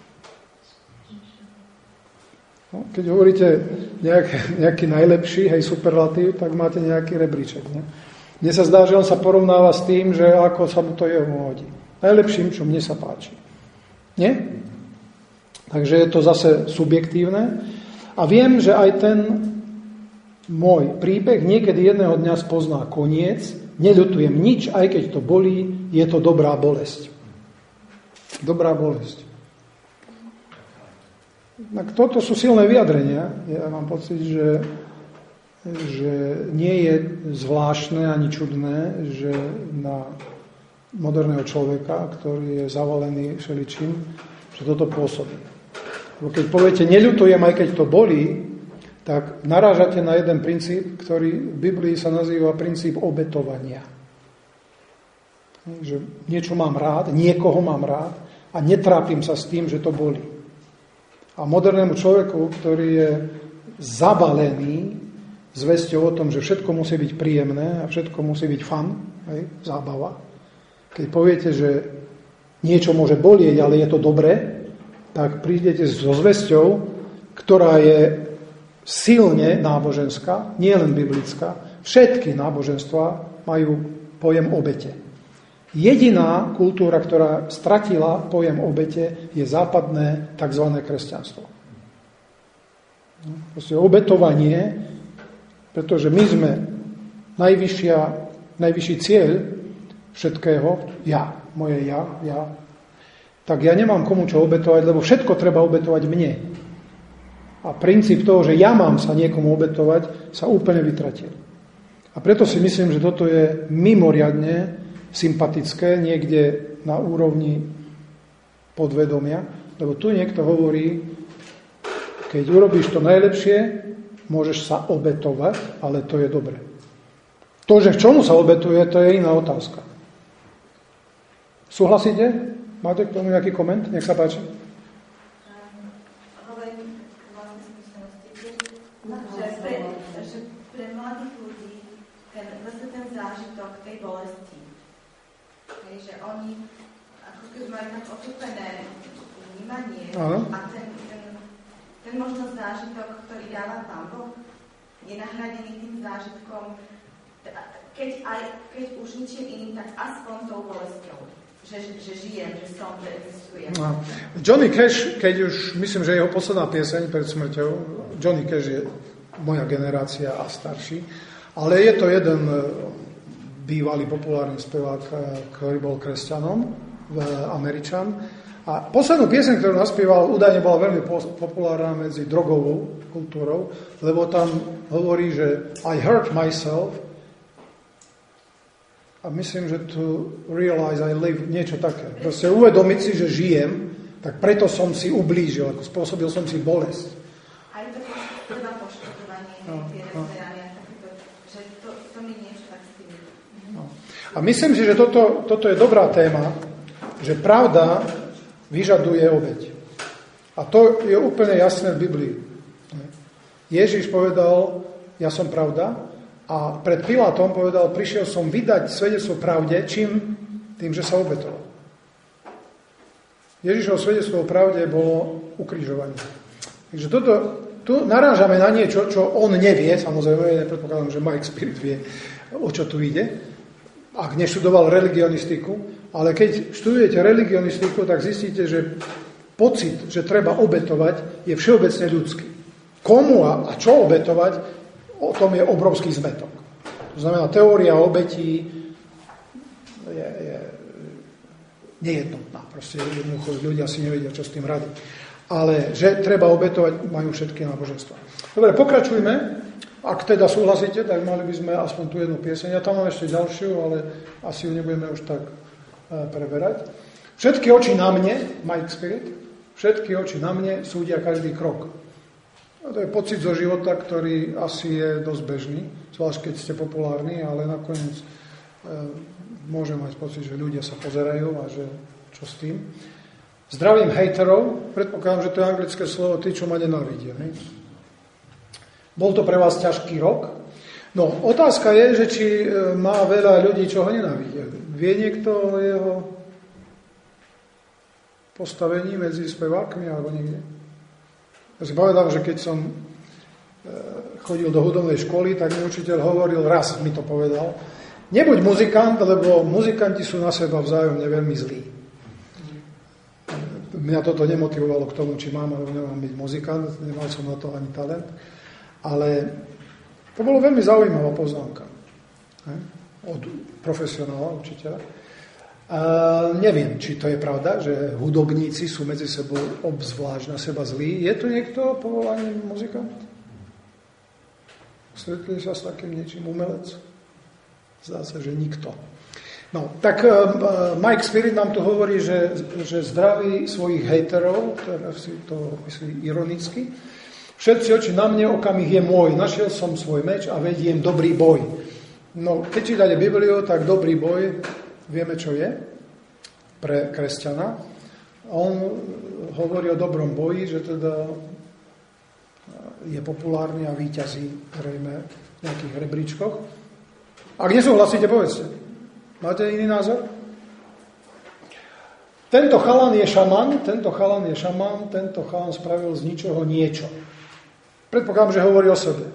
Speaker 1: No, keď hovoríte nejaký najlepší, hej, superlatív, tak máte nejaký rebríček. Ne? Mne sa zdá, že on sa porovnáva s tým, že ako sa mu to jemu hodí. Najlepším, čo mne sa páči. Nie? Takže je to zase subjektívne. A viem, že aj ten môj príbeh niekedy jedného dňa spozná koniec, neľutujem nič, aj keď to bolí, je to dobrá bolesť. Dobrá bolesť. Toto sú silné vyjadrenia. Ja mám pocit, že nie je zvláštne ani čudné, že na moderného človeka, ktorý je zavalený všeličím, že toto pôsobí. Lebo keď poviete, neľutujem, aj keď to bolí, tak narážate na jeden princíp, ktorý v Biblii sa nazýva princíp obetovania. Že niečo mám rád, niekoho mám rád a netrápim sa s tým, že to bolí. A modernému človeku, ktorý je zabalený zvesťou o tom, že všetko musí byť príjemné a všetko musí byť fun, hej, zábava. Keď poviete, že niečo môže bolieť, ale je to dobré, tak prídete so zvesťou, ktorá je silne náboženská, nie len biblická. Všetky náboženstvá majú pojem obete. Jediná kultúra, ktorá stratila pojem obete, je západné tzv. Kresťanstvo. Proste obetovanie, pretože my sme najvyšší cieľ všetkého, moje ja, tak ja nemám komu čo obetovať, lebo všetko treba obetovať mne. A princíp toho, že ja mám sa niekomu obetovať, sa úplne vytratil. A preto si myslím, že toto je mimoriadne sympatické, niekde na úrovni podvedomia, lebo tu niekto hovorí, keď urobíš to najlepšie, môžeš sa obetovať, ale to je dobre. To, že k čomu sa obetuje, to je iná otázka. Súhlasíte? Máte k tomu nejaký koment? Nech sa páči.
Speaker 5: Hovorím vlastne skúsenosti, že pre mladých ľudí zase ten zážitok tej bolesti, že oni ako keď majú tak otúpené vnímanie
Speaker 1: Áno.
Speaker 5: a ten možno zážitok, ktorý dáva Pán Boh, je nahradený tým zážitkom, keď už ničím iným, tak aspoň tou bolesťou. Že žijem, že som, že existujem. No.
Speaker 1: Johnny Cash, keď už, myslím, že jeho posledná pieseň pred smrťou, Johnny Cash je moja generácia a starší, ale je to jeden bývalý populárny spevák, ktorý bol kresťanom, Američan. A poslednú pieseň, ktorú naspieval, údajne bola veľmi populárna medzi drogovou kultúrou, lebo tam hovorí, že I hurt myself a myslím, že to realize I live, niečo také. Proste uvedomiť si, že žijem, tak preto som si ublížil, ako spôsobil som si bolesť.
Speaker 5: Aj to treba poškodovanie, tie rany, že to mi niečo tak s tým.
Speaker 1: No. A myslím si, že toto je dobrá téma, že pravda vyžaduje obeť. A to je úplne jasné v Biblii. Ježiš povedal, ja som pravda, a pred Pilátom povedal, prišiel som vydať svedectvo pravde, čím? Tým, že sa obetoval. Ježišovo svedectvo o pravde bolo ukrižovanie. Takže tu narážame na niečo, čo on nevie, samozrejme, nepredpokladám, že Mike Spirit vie, o čo tu ide, ak neštudoval religionistiku, ale keď študujete religionistiku, tak zistíte, že pocit, že treba obetovať, je všeobecne ľudský. Komu a čo obetovať, o tom je obrovský zmetok. To znamená, teória obetí je nejednotná. Proste jednoducho ľudia si nevedia, čo s tým radiť. Ale že treba obetovať, majú všetky náboženstva. Dobre, pokračujme. Ak teda súhlasíte, tak mali by sme aspoň tú jednu pieseň. Ja tam mám ešte ďalšiu, ale asi ju nebudeme už tak preberať. Všetky oči na mne, Mike Spirit, všetky oči na mne súdia každý krok. A to je pocit zo života, ktorý asi je dosť bežný, zvlášť keď ste populárni, ale nakoniec môžem mať pocit, že ľudia sa pozerajú a že čo s tým. Zdravím hejterov, predpokladám, že to je anglické slovo, tí, čo ma nenávidia. Ne? Bol to pre vás ťažký rok? No, otázka je, že či má veľa ľudí, čo ho nenávidia. Vie niekto o jeho postavení medzi spevákmi alebo niekde? Ja si povedal, že keď som chodil do hudobnej školy, tak mi učiteľ hovoril, raz mi to povedal, nebuď muzikant, lebo muzikanti sú na seba vzájomne veľmi zlí. Mňa toto nemotivovalo k tomu, či mám alebo nemám byť muzikant, nemal som na to ani talent. Ale to bolo veľmi zaujímavá poznámka od profesionála, učiteľa. Neviem, či to je pravda, že hudobníci sú medzi sebou obzvlášť na seba zlí. Je tu niekto povolaný muzikant? Stretli sa s takým niečím umelec? Zdá sa, že nikto. No, tak Mike Spirit nám tu hovorí, že zdraví svojich hejterov, teda si to myslí ironicky. Všetci oči na mne, okamih je môj. Našiel som svoj meč a vediem dobrý boj. No, keď čítate Bibliu, tak dobrý boj, vieme, čo je pre kresťana. On hovorí o dobrom boji, že teda je populárny a víťazí zrejme v nejakých rebríčkoch. Ak nesúhlasíte, povedzte. Máte iný názor? Tento chalan je šaman, tento chalan spravil z ničoho niečo. Predpokladám, že hovorí o sebe.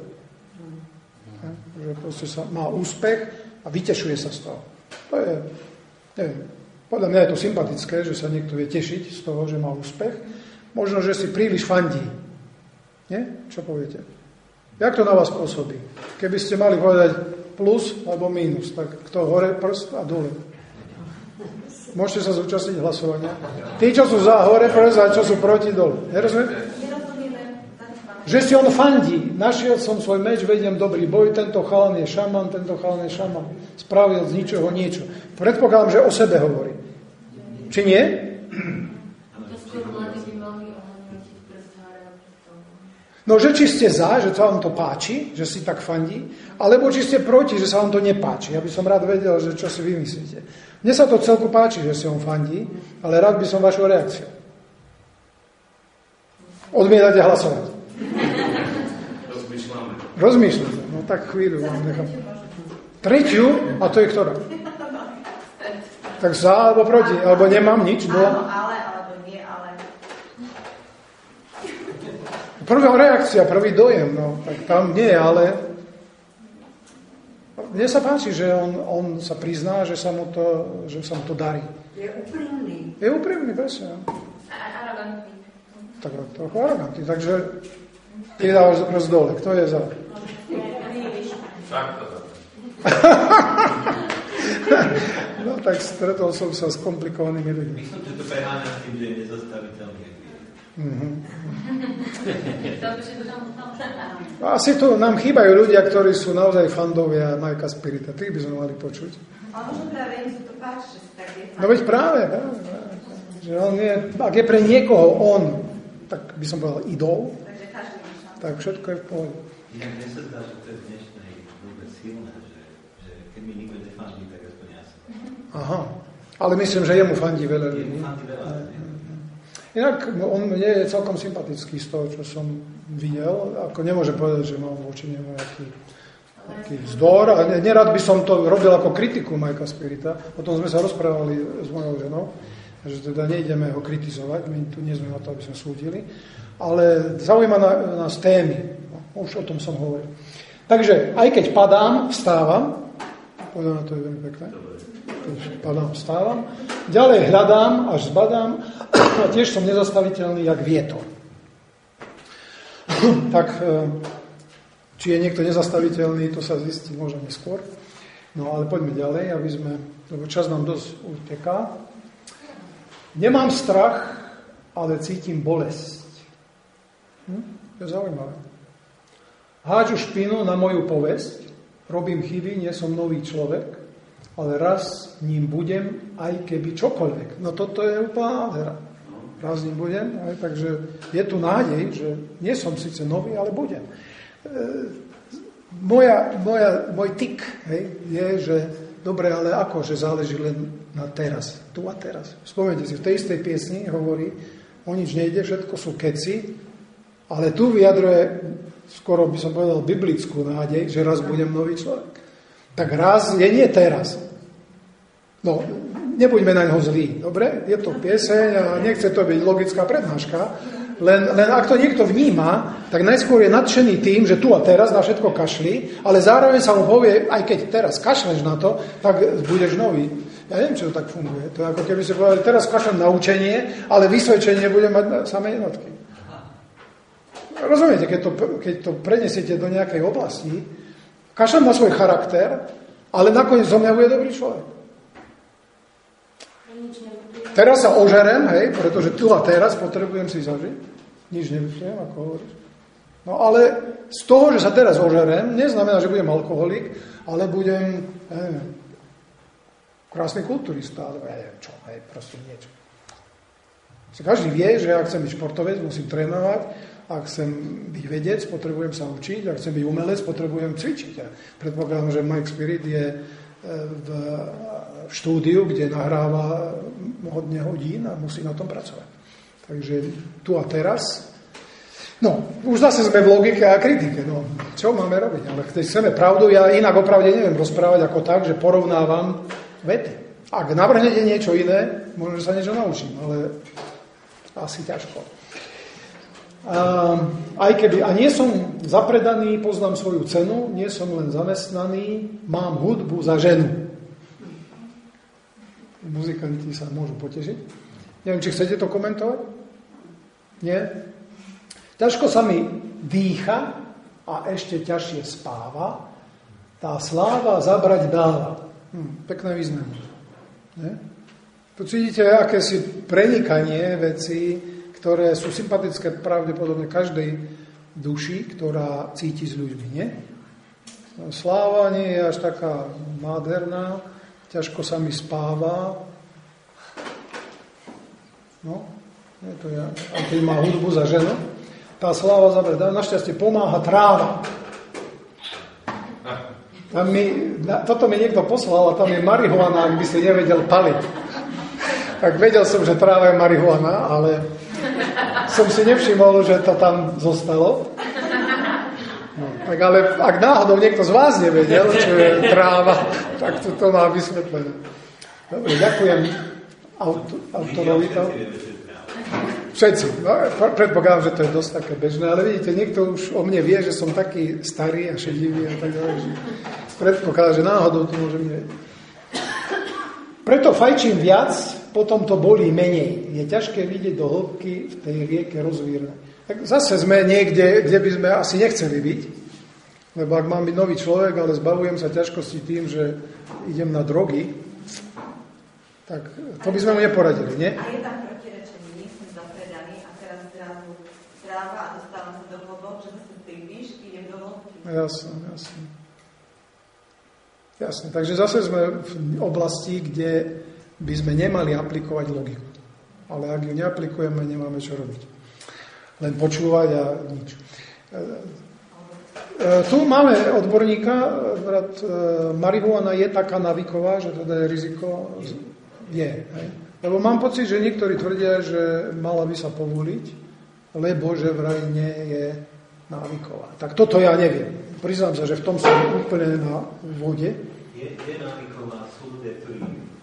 Speaker 1: Že proste sa má úspech a vytešuje sa z toho. To je, neviem, podľa mňa je to sympatické, že sa niekto vie tešiť z toho, že má úspech. Možno, že si príliš fandí. Nie? Čo poviete? Jak to na vás pôsobí? Keby ste mali povedať plus alebo mínus, tak kto hore prst a dole. Môžete sa zúčastniť hlasovania. Tí, čo sú za hore prst a čo sú proti dole. Nerozumiete? Že si on fandí. Našiel som svoj meč, vediem dobrý boj, tento chalan je šaman. Spravil z ničoho niečo. Predpokladám, že o sebe hovorí. Či nie? No, že či ste za, že sa vám to páči, že si tak fandí, alebo či ste proti, že sa vám to nepáči. Ja by som rád vedel, že čo si vymyslíte. Mne sa to celku páči, že si on fandí, ale rád by som vašu reakciu. Odmietate hlasovať. Rozmýšľate. No tak chvíľu vám nechám. Tretiu? A to je ktorá? Tak za alebo proti? Alebo nemám nič?
Speaker 5: Áno, ale, alebo nie, ale.
Speaker 1: Prvá reakcia, prvý dojem, no, tak tam nie, ale mne sa páči, že on sa prizná, že sa mu to darí.
Speaker 7: Je úprimný.
Speaker 1: Je úprimný, presne.
Speaker 5: Arogantný.
Speaker 1: Tak trochu arogantný, takže ty dávaš prst dole. Kto je za? No tak stretol som sa s komplikovanými ľuďmi.
Speaker 6: Myslím, že to preháňa s tým, že je nezastaviteľný.
Speaker 1: Asi tu nám chýbajú ľudia, ktorí sú naozaj fandovia Majka Spirita. Tých by sme mali počuť.
Speaker 5: A možno práve im sa to páči, že si tak je.
Speaker 1: No veď práve. Že on je, ak je pre niekoho on, tak by som povedal idol,
Speaker 5: Takže každý má šancu.
Speaker 1: tak všetko je v pohode.
Speaker 6: Inak mne sa zdá, že to je v dnešnej dobe silné, že keď mi nikto nefandí, tak aspoň ja som.
Speaker 1: Aha. Ale myslím, že jemu fandí veľa ľudí.
Speaker 6: Jemu fandí veľa ľudí.
Speaker 1: Inak on mne je celkom sympatický z toho, čo som videl. Ako nemôžem povedať, že mám voči nemu nejaký vzdor. A nerad by som to robil ako kritiku Majka Spirita. O tom sme sa rozprávali s mojou ženou, že teda nejdeme ho kritizovať. My tu nie sme na to, aby sme súdili. Ale zaujíma nás témy. No, už o tom som hovoril. Takže aj keď padám, vstávam. Povedal na to je veľmi pekné. Padám, vstávam. Ďalej hľadám, až zbadám. A tiež som nezastaviteľný, jak vietor. Tak, či je niekto nezastaviteľný, to sa zistí možno neskôr. No ale poďme ďalej, aby sme, lebo čas nám dosť uteká. Nemám strach, ale cítim bolesť. To je zaujímavé. Hádžu špinu na moju povesť, robím chyby, nie som nový človek, ale raz ním budem, aj keby čokoľvek. No toto je úplná nádhera. Raz ním budem, aj, takže je tu nádej, že nie som síce nový, ale budem. Môj tik je, že dobre, ale ako, že záleží len na teraz, tu a teraz. Spomeňte si, v tej istej piesni hovorí, o nič nejde, všetko sú keci, ale tu vyjadruje, skoro by som povedal, biblickú nádej, že raz budem nový človek. Tak raz je nie teraz. No, nebuďme na ňo zlí, dobre? Je to pieseň a nechce to byť logická prednáška, len ak to niekto vníma, tak najskôr je nadšený tým, že tu a teraz na všetko kašli, ale zároveň sa mu povie, aj keď teraz kašleš na to, tak budeš nový. Ja neviem, či to tak funguje. To je ako keby si povedali, teraz kašlem na učenie, ale vysvedčenie budem mať samé jednotky. Rozumiete, keď to prenesiete do nejakej oblasti, kašlem na svoj charakter, ale nakoniec zo mňa bude dobrý človek. Teraz sa ožerem, hej, pretože tu a teraz potrebujem si zažiť. Nič nevyšliem, ako hovoríš. No ale z toho, že sa teraz ožerem, neznamená, že budem alkoholik, ale budem, neviem, krásny kulturista, alebo ja neviem čo, hej, proste niečo. Každý vie, že ak chcem byť športovec, musím trénovať, ak chcem byť vedec, potrebujem sa učiť, ak chcem byť umelec, potrebujem cvičiť. A predpokladám, že Mike Spirit je v štúdiu, kde nahráva hodne hodín a musí na tom pracovať. Takže tu a teraz. No, už zase sme v logike a kritike. No, čo máme robiť? Ale keď chceme pravdu, ja inak opravde neviem rozprávať ako tak, že porovnávam vety. Ak navrhnete niečo iné, možno, že sa niečo naučím, ale asi ťažko. A nie som zapredaný, poznám svoju cenu, nie som len zamestnaný, mám hudbu za ženu. Muzikanti sa môžu potešiť. Neviem, či chcete to komentovať? Nie? Ťažko sa mi dýcha a ešte ťažšie spáva, tá sláva zabrať dáva. Pekné význanie. Tu cítite akési prenikanie vecí, ktoré sú sympatické pravdepodobne každej duši, ktorá cíti s ľuďmi, nie? Sláva nie je až taká nádherná, ťažko sa mi spáva. No, je to ja. A keď má hudbu za ženu, tá sláva zabrať. Našťastie pomáha tráva. Toto mi niekto poslal a tam je marihuana, ak by si nevedel paliť. Tak vedel som, že tráva je marihuana, ale som si nevšimol, že to tam zostalo. No, tak ale ak náhodou niekto z vás nevedel, čo je tráva, tak to má vysvetlené. Dobre, ďakujem autorovi to. Všetci. No, predpokladám, že to je dosť také bežné, ale vidíte, niekto už o mne vie, že som taký starý a šedivý a tak ďalej, že predpokladám, že náhodou to môže byť. Preto fajčím viac, potom to bolí menej. Je ťažké vidieť do hĺbky v tej rieke rozvírnej. Tak zase sme niekde, kde by sme asi nechceli byť, lebo ak mám byť nový človek, ale zbavujem sa ťažkosti tým, že idem na drogy, tak to by sme mu neporadili, nie?
Speaker 5: A je tam protirečenie, nie som zapredaný a teraz zrazu tráva a dostávam sa do hlbok, že zase z tej výšky idem do hĺbky. Jasne. Takže zase sme v oblasti, kde by sme nemali aplikovať logiku. Ale ak ju neaplikujeme, nemáme čo robiť. Len počúvať a nič. Tu máme odborníka, marihuana je taká navyková, že teda je riziko, je. Hej? Lebo mám pocit, že niektorí tvrdia, že mala by sa povoliť, lebo že vraj nie je návyková. Tak toto ja neviem. Priznám sa, že v tom som úplne na vode.
Speaker 6: Je návyková, sú ľudia, ktorí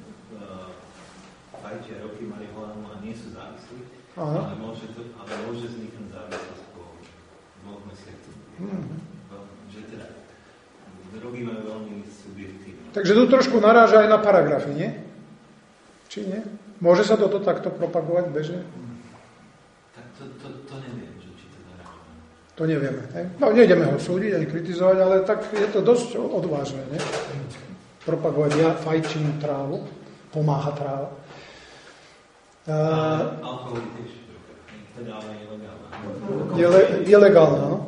Speaker 6: fajčia roky marihuanu a nie sú závislí, ale môže vzniknúť závislosť po 2 mesiacoch. Že teda, drogy majú veľmi subjektívne.
Speaker 1: Takže tu trošku naráža aj na paragrafy, nie? Či nie? Môže sa toto takto propagovať bežne?
Speaker 6: Tak to neviem, či to naráža.
Speaker 1: To nevieme. Hej? No, nejdeme ho súdiť ani kritizovať, ale tak je to dosť odvážne, nie? Propagovať fajčím trávu, pomáha tráva.
Speaker 6: Alkohol tiež, teda ale
Speaker 1: je legálna, no?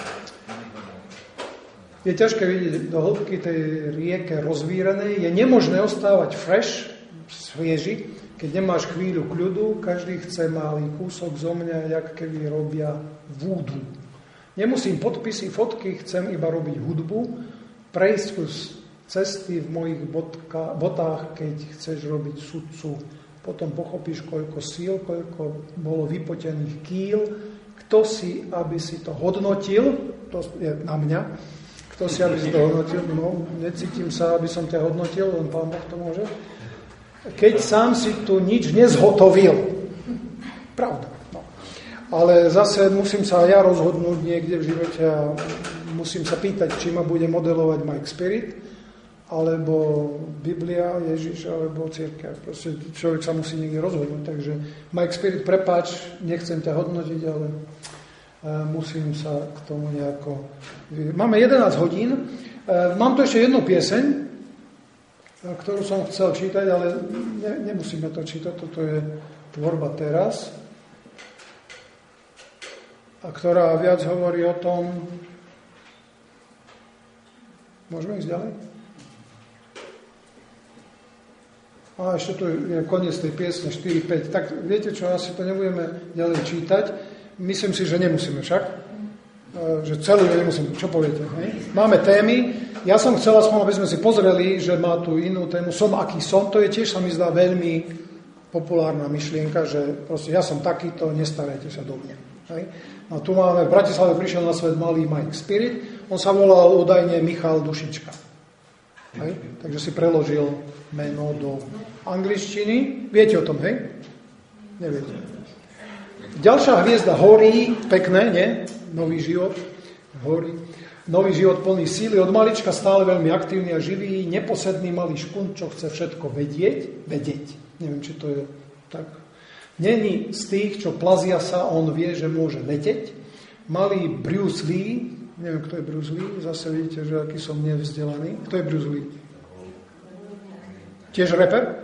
Speaker 1: Je ťažké vidieť do hĺbky tej rieke rozvírenej. Je nemožné ostávať fresh, svieži, keď nemáš chvíľu kľudu. Každý chce malý kúsok zo mňa, jak keby robia vúdu. Nemusím podpisy, fotky, chcem iba robiť hudbu, prejsť cesty v mojich botách, keď chceš robiť sudcu. Potom pochopíš, koľko síl, koľko bolo vypotených kýl. Kto si, aby si to hodnotil, to je na mňa, kto si, aby si to hodnotil, no, necítim sa, aby som ťa hodnotil, len Pán Boh to môže. Keď sám si tu nič nezhotovil. Pravda. No. Ale zase musím sa ja rozhodnúť niekde v živote a musím sa pýtať, či ma bude modelovať Mike Spirit, alebo Biblia, Ježiš, alebo cirkev. Proste človek sa musí niekde rozhodnúť. Takže Mike Spirit, prepáč, nechcem ťa hodnotiť, ale musím sa k tomu nejako... Máme 11 hodín. Mám tu ešte jednu pieseň, ktorú som chcel čítať, ale nemusíme to čítať. Toto je tvorba teraz, a ktorá viac hovorí o tom... Môžeme ísť ďalej? A ešte tu je koniec tej piesne 4-5. Tak viete čo, asi to nebudeme ďalej čítať. Myslím si, že nemusíme však. Že celú nemusíme. Čo poviete? Hej? Máme témy. Ja som chcel aspoň, aby sme si pozreli, že má tu inú tému. Som aký som. To je tiež, sa mi zdá, veľmi populárna myšlienka, že proste ja som takýto, nestarajte sa do mňa. Hej? A tu máme, v Bratislave prišiel na svet malý Mike Spirit. On sa volal údajne Michal Dušička. Hej? Takže si preložil meno do angličtiny. Viete o tom, hej? Neviete. Ďalšia hviezda horí, pekné, nie? Nový život, horí. Nový život plný síly, od malička stále veľmi aktívny a živý, neposedný malý špunt, čo chce všetko vedieť. Neviem, či to je tak. Není z tých, čo plazia sa, on vie, že môže leteť. Malý Bruce Lee, neviem, kto je Bruce Lee, zase vidíte, že aký som nevzdelaný. Kto je Bruce Lee? Tiež rapper?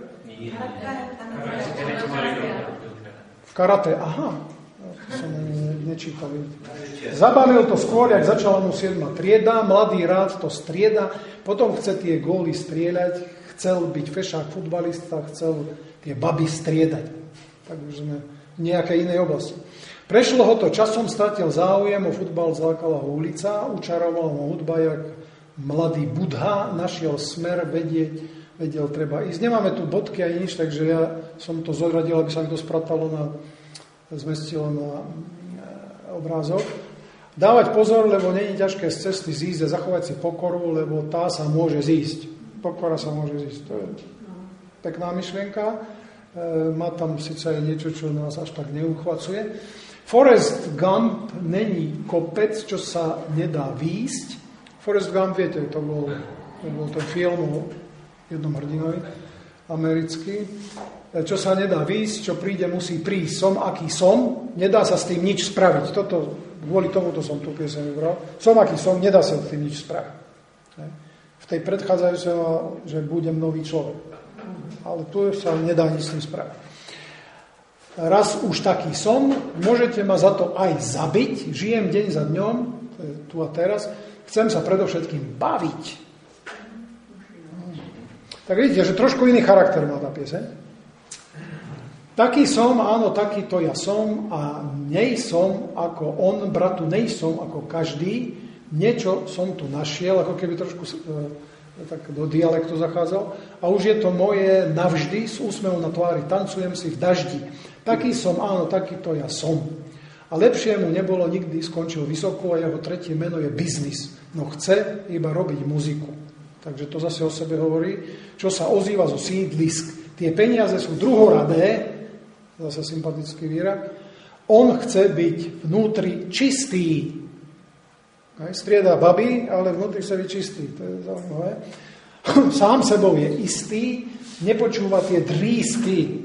Speaker 1: V karate, aha. To som nečítal. Zabavil to skôr, jak začala mu 7. trieda, mladý rád to strieda, potom chce tie góly strieľať, chcel byť fešák futbalista, chcel tie baby striedať. Tak už sme v nejakej inej oblasti. Prešlo ho to časom, stratil záujem, o futbal zlákala ho ulica, učarovala ho hudba, jak mladý Budha, našiel smer, vedel treba ísť. Nemáme tu bodky ani nič, takže ja som to zodradil, aby sa mi to zmestilo na obrázok. Dávať pozor, lebo nie je ťažké z cesty zísť a zachovať si pokoru, lebo tá sa môže zísť. Pokora sa môže zísť. To je pekná myšlienka. Má tam síce aj niečo, čo nás až tak neuchvacuje. Forrest Gump není kopec, čo sa nedá výjsť. Forrest Gump, viete, to bol ten film o jednom hrdinovi, americký. Čo sa nedá výjsť, čo príde, musí prísť. Som, aký som, nedá sa s tým nič spraviť. Kvôli tomuto som tú pieseň vybral. Som, aký som, nedá sa s tým nič spraviť. V tej predchádzajúcej, že budem nový človek. Ale tu sa nedá nič s tým spraviť. Raz už taký som, môžete ma za to aj zabiť, žijem deň za dňom, to je tu a teraz, chcem sa predovšetkým baviť. Tak vidíte, že trošku iný charakter má tá pieseň. Taký som, áno, takýto ja som a nej som ako on, bratu, nej som ako každý, niečo som tu našiel, ako keby trošku tak do dialektu zachádzal. A už je to moje navždy, s úsmevom na tvári, tancujem si v daždi. Taký som, áno, takýto ja som. A lepšie mu nebolo nikdy, skončil vysoko a jeho tretie meno je biznis. No chce iba robiť muziku. Takže to zase o sebe hovorí, čo sa ozýva zo sídlisk. Tie peniaze sú druhoradé, zase sympatický výrak. On chce byť vnútri čistý. Strieda baby, ale vnútri chce byť čistý. To je zaujímavé. Sám sebou je istý, nepočúva tie drísky.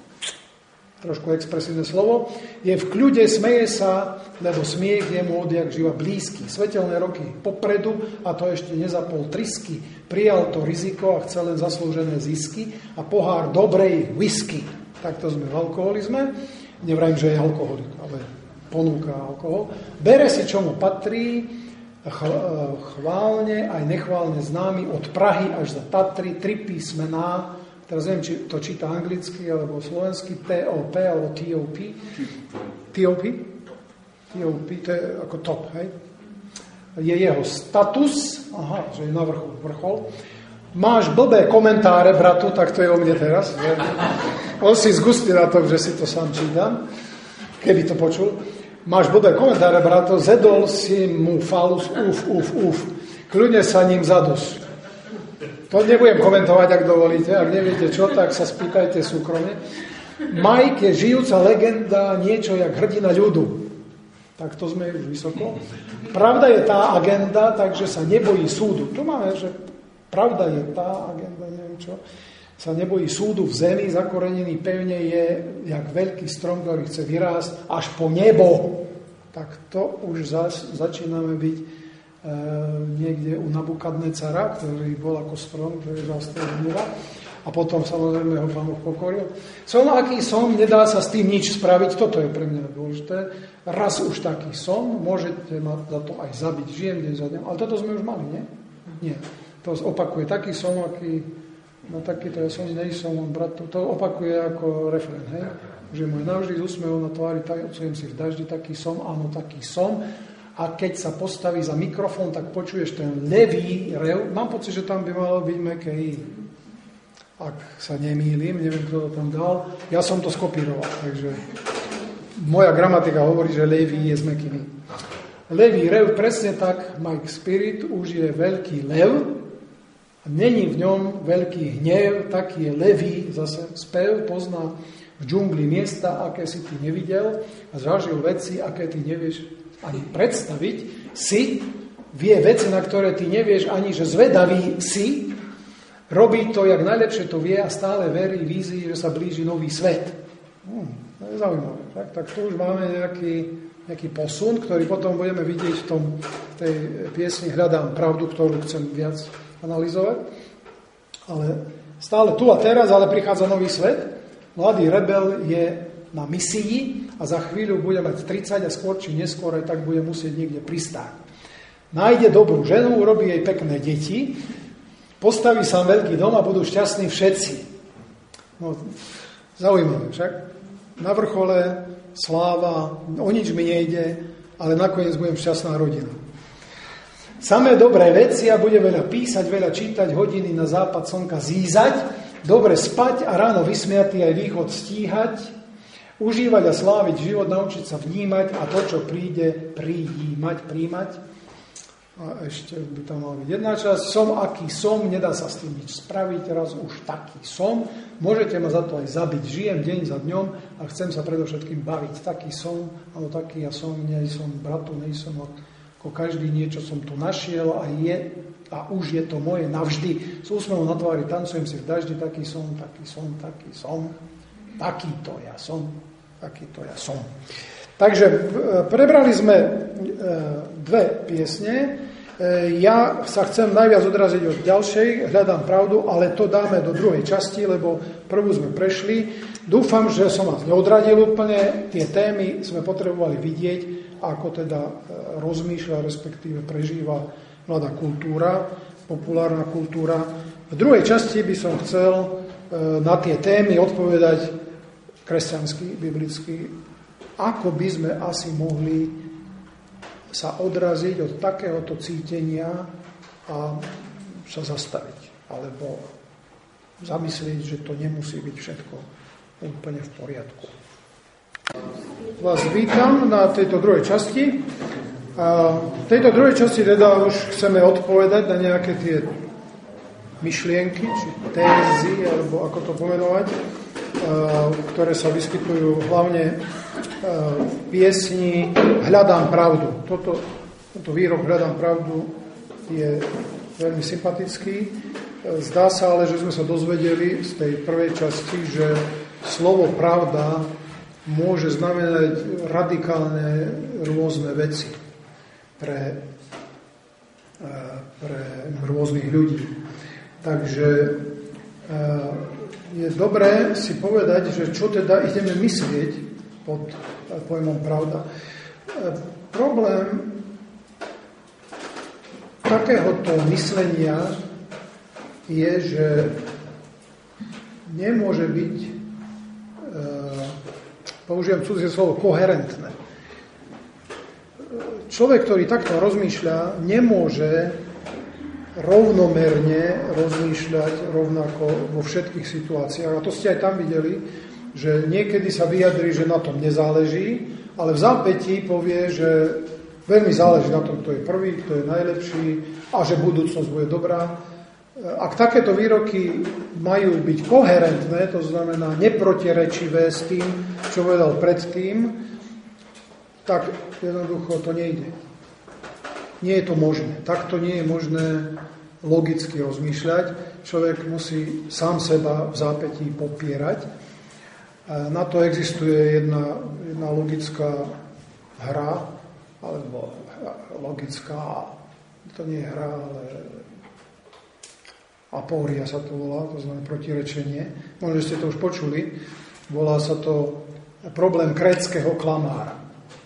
Speaker 1: Trošku expresívne slovo. Je v kľude, smeje sa, lebo smiech je mu odjak živa blízky. Svetelné roky popredu, a to ešte nezapol trysky. Prijal to riziko a chce len zaslúžené zisky a pohár dobrej whisky. Takto sme v alkoholizme. Nevrajím, že je alkoholik, ale ponúka alkohol. Bere si, čo mu patrí, chválne aj nechválne známy od Prahy až za Tatry, 3 písmená, teraz neviem, či to číta anglicky alebo slovensky, TOP alebo TOP. TOP, to je ako top, hej. Je jeho status, že je na vrchol. Máš blbé komentáre, bratu, tak to je o mne teraz. Že? On si zgustí na tom, že si to sám čítam, keby to počul. Máš blbé komentáre, brato, zedol si mu falus, uf. Kľudne sa ním zadus. To nebudem komentovať, ak dovolíte. Ak neviete čo, tak sa spýtajte súkromne. Mike je žijúca legenda, niečo jak hrdina ľudu. Tak to sme už vysoko. Pravda je tá agenda, takže sa nebojí súdu. Tu máme, že pravda je tá agenda, neviem čo. Sa nebojí súdu v zemi, zakorenený pevne je jak veľký strom, ktorý chce vyrásť až po nebo. Tak to už začíname byť niekde u Nabukadnecara, ktorý bol ako strom, ktorý rastal z neba. A potom samozrejme ho Pán Boh pokoril. Som, aký som, nedá sa s tým nič spraviť. Toto je pre mňa dôležité. Raz už taký som, môžete ma za to aj zabiť. Žijem deň za dňom. Ale toto sme už mali, nie? Nie. To opakuje. Taký som, aký... No takýto ja som, nej som, brat, to opakuje ako referén, hej? Že môj navždy s úsmevom na tvári, tancujem si v daždi, taký som, áno, taký som. A keď sa postaví za mikrofón, tak počuješ ten levý rev. Mám pocit, že tam by malo byť meké i. Ak sa nemýlim, neviem, kto to tam dal. Ja som to skopíroval, takže moja gramatika hovorí, že levý je s mekými. Levý rev, presne tak, Mike Spirit už je veľký lev. A není v ňom veľký hnev, taký je levý, zase spev, pozná v džungli miesta, aké si ty nevidel a zažil veci, aké ty nevieš ani predstaviť. Si vie veci, na ktoré ty nevieš ani, že zvedavý si, robí to, jak najlepšie to vie a stále verí vízii, že sa blíži nový svet. To je zaujímavé. Tak tu už máme nejaký posun, ktorý potom budeme vidieť v tej piesni Hľadám pravdu, ktorú chcem viac analyzovať. Ale stále tu a teraz, ale prichádza nový svet. Mladý rebel je na misii a za chvíľu bude mať 30 a skôr či neskôr aj tak bude musieť niekde pristáť. Nájde dobrú ženu, urobí jej pekné deti, postaví sám veľký dom a budú šťastní všetci. No, zaujímavé však. Na vrchole sláva, o nič mi nejde, ale nakoniec budem šťastná rodina. Samé dobré veci a bude veľa písať, veľa čítať, hodiny na západ slnka zízať, dobre spať a ráno vysmiatý aj východ stíhať, užívať a sláviť život, naučiť sa vnímať a to, čo príde, príjmať. A ešte by tam mal byť jedna časť. Som, aký som, nedá sa s tým nič spraviť, teraz už taký som. Môžete ma za to aj zabiť. Žijem deň za dňom a chcem sa predovšetkým baviť. Taký som, alebo taký ja som, nie som bratu, nie som ako každý, niečo som tu našiel a je a už je to moje navždy. S úsmevom na tvári tancujem si v daždi, taký som, taký som, taký som. Takýto ja som, takýto ja som. Takže prebrali sme dve piesne. Ja sa chcem najviac odraziť od ďalšej, hľadám pravdu, ale to dáme do druhej časti, lebo prvú sme prešli. Dúfam, že som vás neodradil úplne. Tie témy sme potrebovali vidieť, ako teda rozmýšľa, respektíve prežíva mladá kultúra, populárna kultúra. V druhej časti by som chcel na tie témy odpovedať kresťansky, biblicky, ako by sme asi mohli sa odraziť od takéhoto cítenia a sa zastaviť. Alebo zamyslieť, že to nemusí byť všetko úplne v poriadku. Vás vítam na tejto druhej časti. A v tejto druhej časti teda už chceme odpovedať na nejaké tie myšlienky, či tézy, alebo ako to pomenovať, ktoré sa vyskytujú hlavne v piesni Hľadám pravdu. Toto výrok Hľadám pravdu je veľmi sympatický. Zdá sa ale, že sme sa dozvedeli z tej prvej časti, že slovo pravda môže znamenať radikálne rôzne veci pre rôznych ľudí. Takže je dobré si povedať, že čo teda ideme myslieť pod pojmom pravda. Problém takéhoto myslenia je, že nemôže byť, použijem cudzie slovo, koherentné. Človek, ktorý takto rozmýšľa, nemôže rovnomerne rozmýšľať rovnako vo všetkých situáciách. A to ste aj tam videli, že niekedy sa vyjadrí, že na tom nezáleží, ale v zápätí povie, že veľmi záleží na tom, kto je prvý, kto je najlepší a že budúcnosť bude dobrá. Ak takéto výroky majú byť koherentné, to znamená neprotirečivé s tým, čo povedal predtým, tak jednoducho to nejde. Nie je to možné. Takto nie je možné logicky rozmýšľať. Človek musí sám seba v zápätí popierať. Na to existuje jedna logická hra, alebo logická, to nie je hra, ale apória sa to volá, to znamená protirečenie. Možno ste to už počuli. Volá sa to problém krétskeho klamára.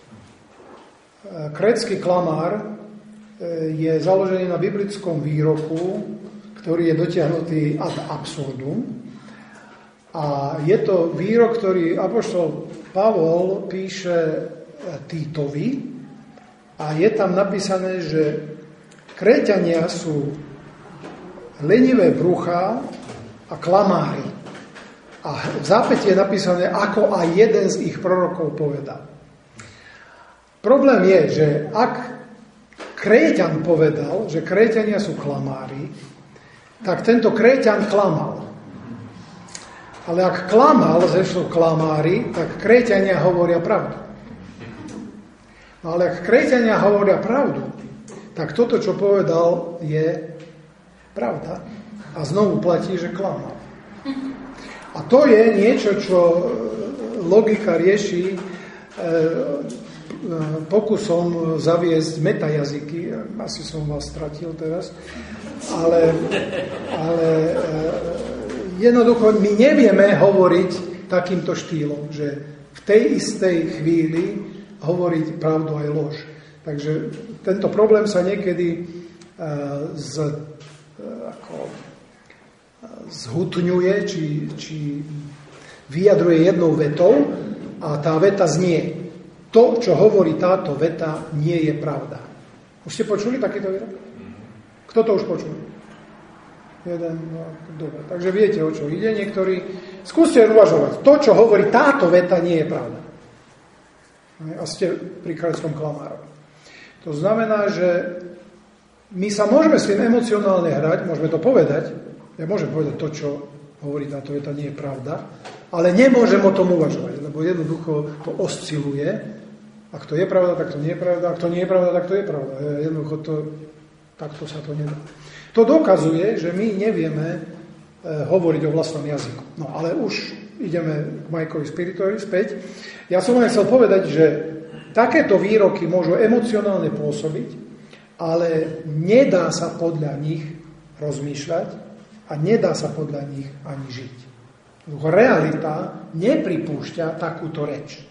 Speaker 1: Krétsky klamár je založený na biblickom výroku, ktorý je dotiahnutý ad absurdum. A je to výrok, ktorý apoštol Pavol píše Títovi a je tam napísané, že Kréťania sú lenivé bruchá a klamári. A v zápäti je napísané, ako aj jeden z ich prorokov povedal. Problém je, že ak Kréťan povedal, že Kréťania sú klamári, tak tento Kréťan klamal. Ale ak klamal, zešlo klamári, tak Kréťania hovoria pravdu. No ale ak Kréťania hovoria pravdu, tak toto, čo povedal, je pravda. A znovu platí, že klamal. A to je niečo, čo logika rieši pokusom zaviesť metajazyky. Asi som vás stratil teraz. Ale jednoducho my nevieme hovoriť takýmto štýlom, že v tej istej chvíli hovoriť pravdu aj lož. Takže tento problém sa niekedy zhutňuje, či vyjadruje jednou vetou a tá veta znie: to, čo hovorí táto veta, nie je pravda. Už ste počuli takýto výrok? Kto to už počul? Jeden, no, dobre. Takže viete, o čo ide. Niektorí, skúste uvažovať. To, čo hovorí táto veta, nie je pravda. A ste pri krétskom klamárovi. To znamená, že My sa môžeme s tým emocionálne hrať, môžeme to povedať, ja môžem povedať to, čo hovorí táto veta, nie je pravda, ale nemôžem o tom uvažovať, lebo jednoducho to osciluje. Ak to je pravda, tak to nie je pravda, ak to nie je pravda, tak to je pravda. Jednoducho takto sa to nedá. To dokazuje, že my nevieme hovoriť o vlastnom jazyku. No ale už ideme k Majkovi Spiritovi späť. Ja som len chcel povedať, že takéto výroky môžu emocionálne pôsobiť, ale nedá sa podľa nich rozmýšľať a nedá sa podľa nich ani žiť. Realita nepripúšťa takúto reč.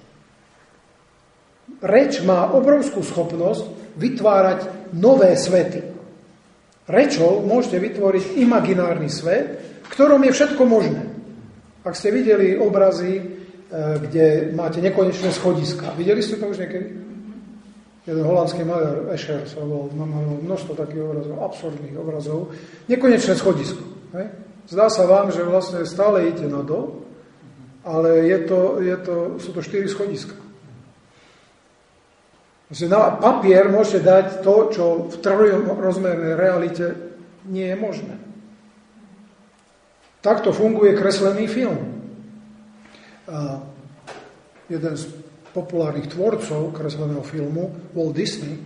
Speaker 1: Reč má obrovskú schopnosť vytvárať nové svety. Rečou môžete vytvoriť imaginárny svet, v ktorom je všetko možné. Ak ste videli obrazy, kde máte nekonečné schodiska. Videli ste to už niekedy? Jeden holandský maľar, Escher, mám množstvo takých obrazov, absurdných obrazov. Nekonečné schodisko. Hej? Zdá sa vám, že vlastne stále idete nadol, ale sú to 4 schodiska. Na papier môžete dať to, čo v trojrozmernej realite nie je možné. Takto funguje kreslený film. Jeden z populárnych tvorcov kresleného filmu, Walt Disney,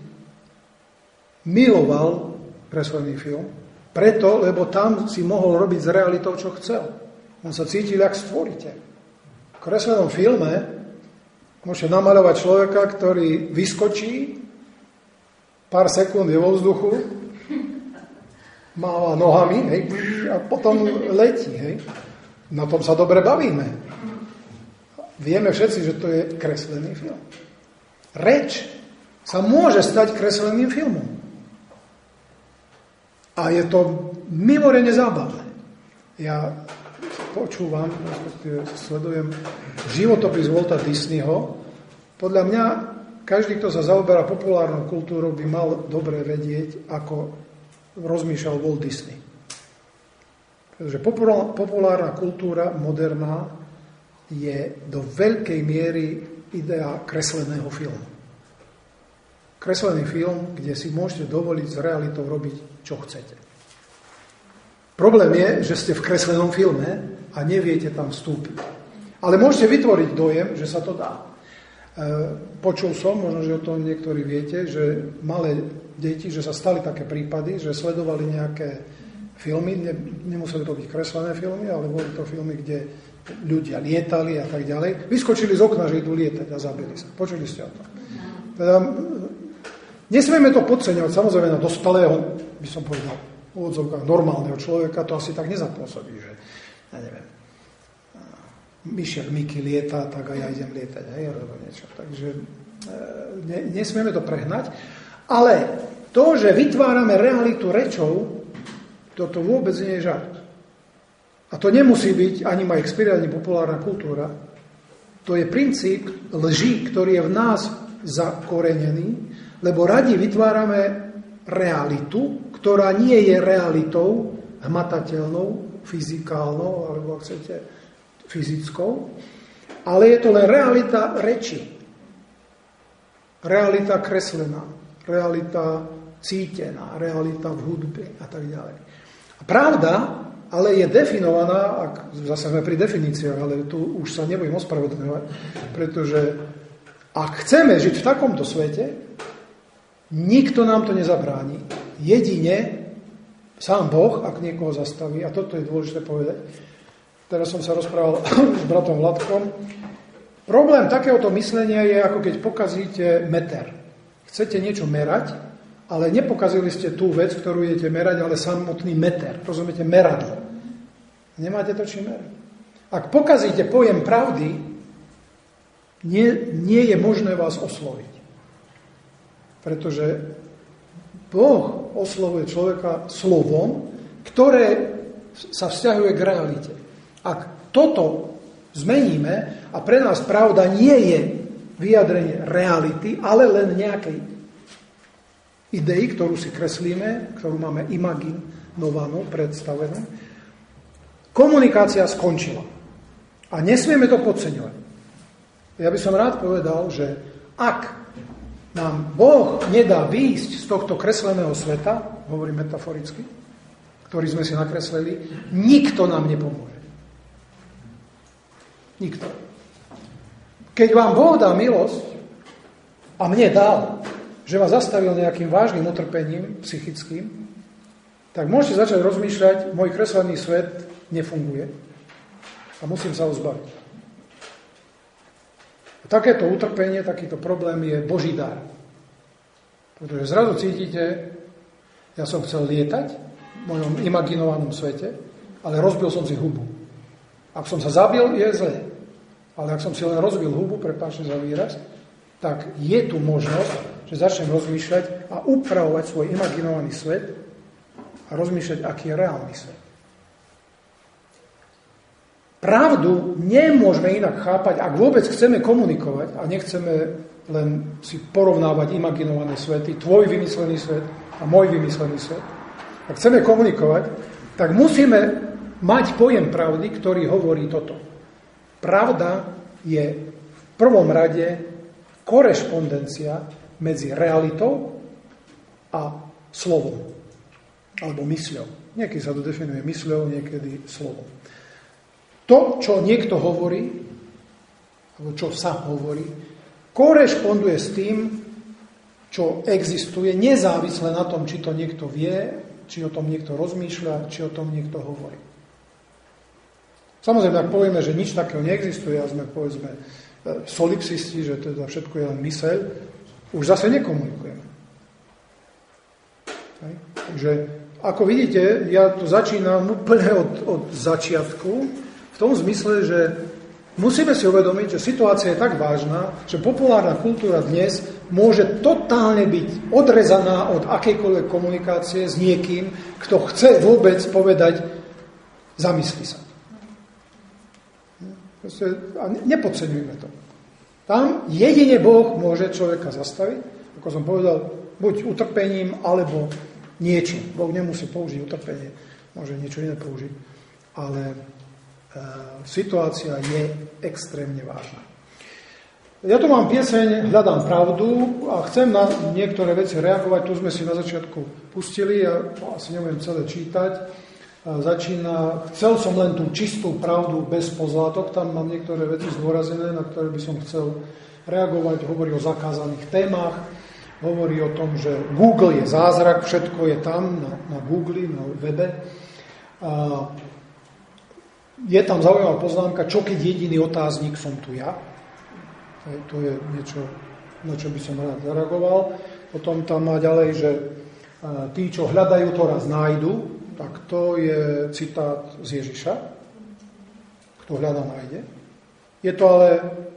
Speaker 1: miloval kreslený film, lebo tam si mohol robiť s realitou, čo chcel. On sa cítil jak stvoriteľ. V kreslenom filme môžete namaľovať človeka, ktorý vyskočí, pár sekúnd je vo vzduchu, máva nohami, hej, a potom letí. Hej. Na tom sa dobre bavíme. Vieme všetci, že to je kreslený film. Reč sa môže stať kresleným filmom. A je to mimoriadne zábavné. Ja počúvam, sledujem životopis Walta Disneyho. Podľa mňa každý, kto sa zaoberá populárnou kultúrou, by mal dobre vedieť, ako rozmýšľal Walt Disney. Pretože populárna kultúra, moderná, je do veľkej miery idea kresleného filmu. Kreslený film, kde si môžete dovoliť s realitou robiť, čo chcete. Problém je, že ste v kreslenom filme a neviete tam vstúpiť. Ale môžete vytvoriť dojem, že sa to dá. Počul som, možno, že o tom niektorí viete, že malé deti, že sa stali také prípady, že sledovali nejaké filmy, nemuseli to byť kreslené filmy, ale boli to filmy, kde ľudia lietali a tak ďalej. Vyskočili z okna, že idú lietať a zabili sa. Počuli ste o tom? Teda, nesmieme to podceňovať, samozrejme na dospelého, by som povedal, v úvodzovkách normálneho človeka, to asi tak nezapôsobí, že, ja neviem, myšiak Miky lieta, tak aj ja idem lietať, hej, alebo niečo. Takže nesmieme to prehnať, ale to, že vytvárame realitu rečou, toto vôbec nie je žart. A to nemusí byť ani Mike Spirit, ani populárna kultúra. To je princíp lži, ktorý je v nás zakorenený, lebo radi vytvárame realitu, ktorá nie je realitou hmatateľnou, fyzikálnou, alebo ak chcete, fyzickou, ale je to len realita reči. Realita kreslená, realita cítená, realita v hudbe a tak ďalej. A pravda ale je definovaná, zase sme pri definíciách, ale tu už sa nebudem ospravedlňovať, pretože ak chceme žiť v takomto svete, nikto nám to nezabráni. Jedine sám Boh, ak niekoho zastaví, a toto je dôležité povedať. Teraz som sa rozprával s bratom Vladkom. Problém takéhoto myslenia je, ako keď pokazíte meter. Chcete niečo merať, ale nepokazili ste tú vec, ktorú idete merať, ale samotný meter. Rozumiete? Meradlo. Nemáte to čím merať. Ak pokazíte pojem pravdy, nie je možné vás osloviť. Pretože Boh oslovuje človeka slovom, ktoré sa vzťahuje k realite. Ak toto zmeníme a pre nás pravda nie je vyjadrenie reality, ale len nejakej idei, ktorú si kreslíme, ktorú máme imaginovanú, predstavenú, komunikácia skončila. A nesmieme to podceňovať. Ja by som rád povedal, že ak nám Boh nedá výjsť z tohto kresleného sveta, hovorím metaforicky, ktorý sme si nakreslili, nikto nám nepomôže. Nikto. Keď vám Boh dá milosť, a mne dal, že vás zastavil nejakým vážnym utrpením psychickým, tak môžete začať rozmýšľať, môj kreslený svet nefunguje a musím sa ho zbaviť. Takéto utrpenie, takýto problém je Boží dar. Pretože zrazu cítite, ja som chcel lietať v mojom imaginovanom svete, ale rozbil som si hubu. Ak som sa zabil, je zle. Ale ak som si len rozbil hubu, prepáčte za výraz, tak je tu možnosť, že začnem rozmýšľať a upravovať svoj imaginovaný svet a rozmýšľať, aký je reálny svet. Pravdu nemôžeme inak chápať, ak vôbec chceme komunikovať a nechceme len si porovnávať imaginované svety, tvoj vymyslený svet a môj vymyslený svet. Ak chceme komunikovať, tak musíme mať pojem pravdy, ktorý hovorí toto. Pravda je v prvom rade korešpondencia medzi realitou a slovom. Alebo mysľou. Niekedy sa to definuje mysľou, niekedy slovom. To, čo niekto hovorí, alebo čo sa hovorí, korešponduje s tým, čo existuje, nezávisle na tom, či to niekto vie, či o tom niekto rozmýšľa, či o tom niekto hovorí. Samozrejme, ak povieme, že nič takého neexistuje a sme, povedzme, solipsisti, že teda všetko je len myseľ, už zase nekomunikujeme. Takže, ako vidíte, ja tu začínam úplne od začiatku, v tom zmysle, že musíme si uvedomiť, že situácia je tak vážna, že populárna kultúra dnes môže totálne byť odrezaná od akejkoľvek komunikácie s niekým, kto chce vôbec povedať, zamysli sa. A nepodceňujme to. Tam jedine Boh môže človeka zastaviť, ako som povedal, buď utrpením, alebo niečím. Boh nemusí použiť utrpenie, môže niečo iné použiť, ale situácia je extrémne vážna. Ja tu mám pieseň Hľadám pravdu a chcem na niektoré veci reagovať. Tu sme si na začiatku pustili, ja asi nebudem celé čítať. Začína, chcel som len tú čistú pravdu bez pozlátok, tam mám niektoré veci zdôrazené, na ktoré by som chcel reagovať. Hovorí o zakázaných témach, hovorí o tom, že Google je zázrak, všetko je tam na Google, na webe. Je tam zaujímavá poznámka, čo keď jediný otáznik som tu ja. To je niečo, na čo by som rád zareagoval. Potom tam má ďalej, že tí, čo hľadajú, to raz nájdu. Tak to je citát z Ježiša. Kto hľadá, nájde. Je to ale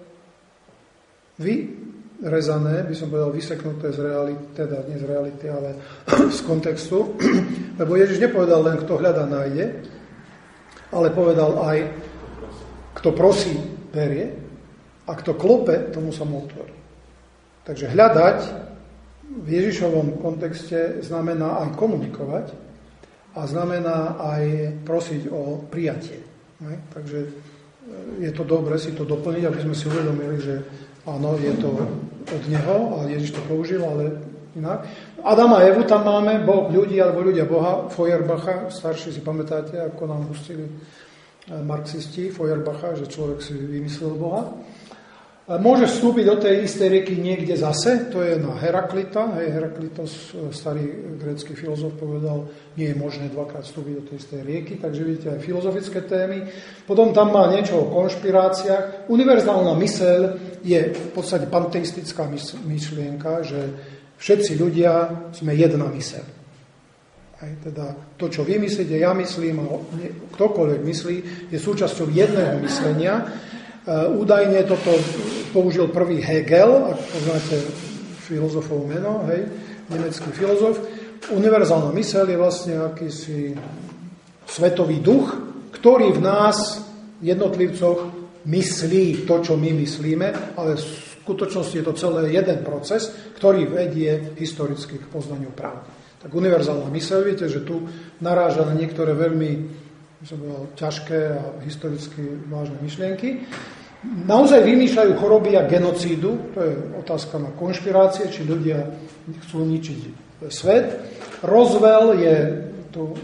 Speaker 1: vyrezané, by som povedal, vyseknuté z reality, teda nie z reality, ale z kontextu. Lebo Ježiš nepovedal len, kto hľadá, nájde, ale povedal aj, kto prosí, berie, a kto klope, tomu sa mu otvorí. Takže hľadať v Ježišovom kontexte znamená aj komunikovať a znamená aj prosiť o prijatie. Takže je to dobre si to doplniť, aby sme si uvedomili, že áno, je to od neho a Ježiš to použil, ale inak. Adama a Evu tam máme, Boh ľudí alebo ľudia Boha, Feuerbacha, starší si pamätáte, ako nám pustili marxisti Feuerbacha, že človek si vymyslel Boha. Môže vstúpiť do tej istej rieky niekde zase, to je na Heraklita. Heraklitos, starý grécky filozof, povedal, nie je možné dvakrát vstúpiť do tej istej rieky, takže vidíte aj filozofické témy. Potom tam má niečo o konšpiráciách. Univerzálna myseľ je v podstate panteistická myšlienka, že všetci ľudia sme jedna myseľ. Teda to, čo vy myslíte, ja myslím, a ktokoľvek myslí, je súčasťou jedného myslenia. Údajne toto použil prvý Hegel, ak poznáte filozofov meno, nemecký filozof. Univerzálna myseľ je vlastne akýsi svetový duch, ktorý v nás, jednotlivcoch, myslí to, čo my myslíme, ale v skutočnosti je to celé jeden proces, ktorý vedie historicky k poznaniu pravdy. Tak univerzálna myseľ, viete, že tu naráža na niektoré veľmi ťažké a historicky vážne myšlienky. naozaj vymýšľajú choroby a genocídu, to je otázka na konšpirácie, či ľudia chcú ničiť svet. Roswell je to,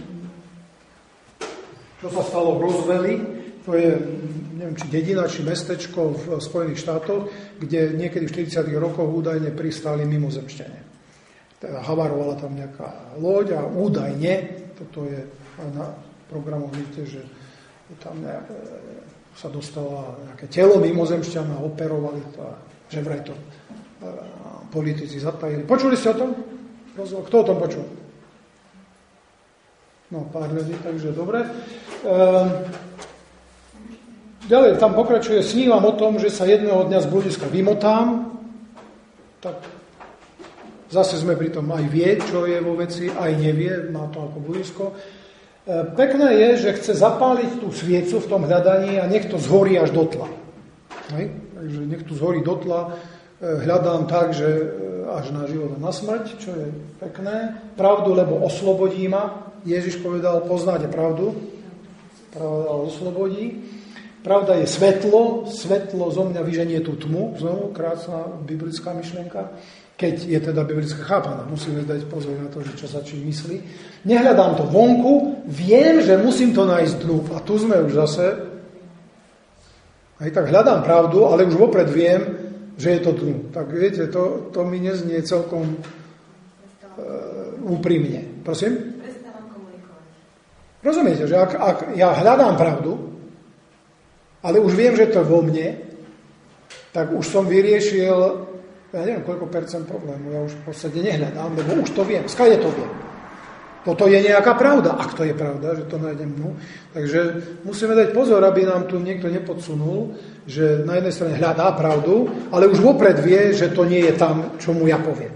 Speaker 1: čo sa stalo v Roswelli, to je, neviem, či dedina, či mestečko v Spojených štátoch, kde niekedy v 40. rokoch údajne pristáli mimozemšťania. Teda havarovala tam nejaká loď a údajne, toto je aj na programu, vidíte, že tam sa dostalo nejaké telo mimozemšťana, operovali to a že vraj to politici zatajili. Počuli ste o tom? Kto o tom počul? No, pár ľudí, takže dobre. Ďalej tam pokračuje, snívam o tom, že sa jedného dňa z bludiska vymotám, tak zase sme pri tom aj vie, čo je vo veci, aj nevie, má to ako bludisko. Pekné je, že chce zapáliť tú sviecu v tom hľadaní a nech to zhorí až do tla. Takže nech to zhorí do tla, hľadám tak, že až na život a na smrť, čo je pekné. Pravdu, lebo oslobodí ma. Ježiš povedal, poznáte pravdu. Pravda oslobodí. Pravda je svetlo. Svetlo zo mňa vyženie tú tmu. Znovu krásna biblická myšlienka. Keď je teda biblická chápaná. Musíme dať pozor na to, že čo sa čím myslí. Nehľadám to vonku. Viem, že musím to nájsť dnu. A tu sme už zase. Aj tak hľadám pravdu, ale už vopred viem, že je to dnu. Tak viete, to mi neznie celkom úprimne. Prosím?
Speaker 5: Prestávam komunikovať.
Speaker 1: Rozumiete, že ak ja hľadám pravdu, ale už viem, že to je vo mne, tak už som vyriešil, ja neviem, koľko percent problému. Ja už v podstate nehľadám, lebo už to viem. Skade to viem. Toto je nejaká pravda, ak to je pravda, že to nájdem dnu. Takže musíme dať pozor, aby nám tu niekto nepodsunul, že na jednej strane hľadá pravdu, ale už vopred vie, že to nie je tam, čo mu ja poviem.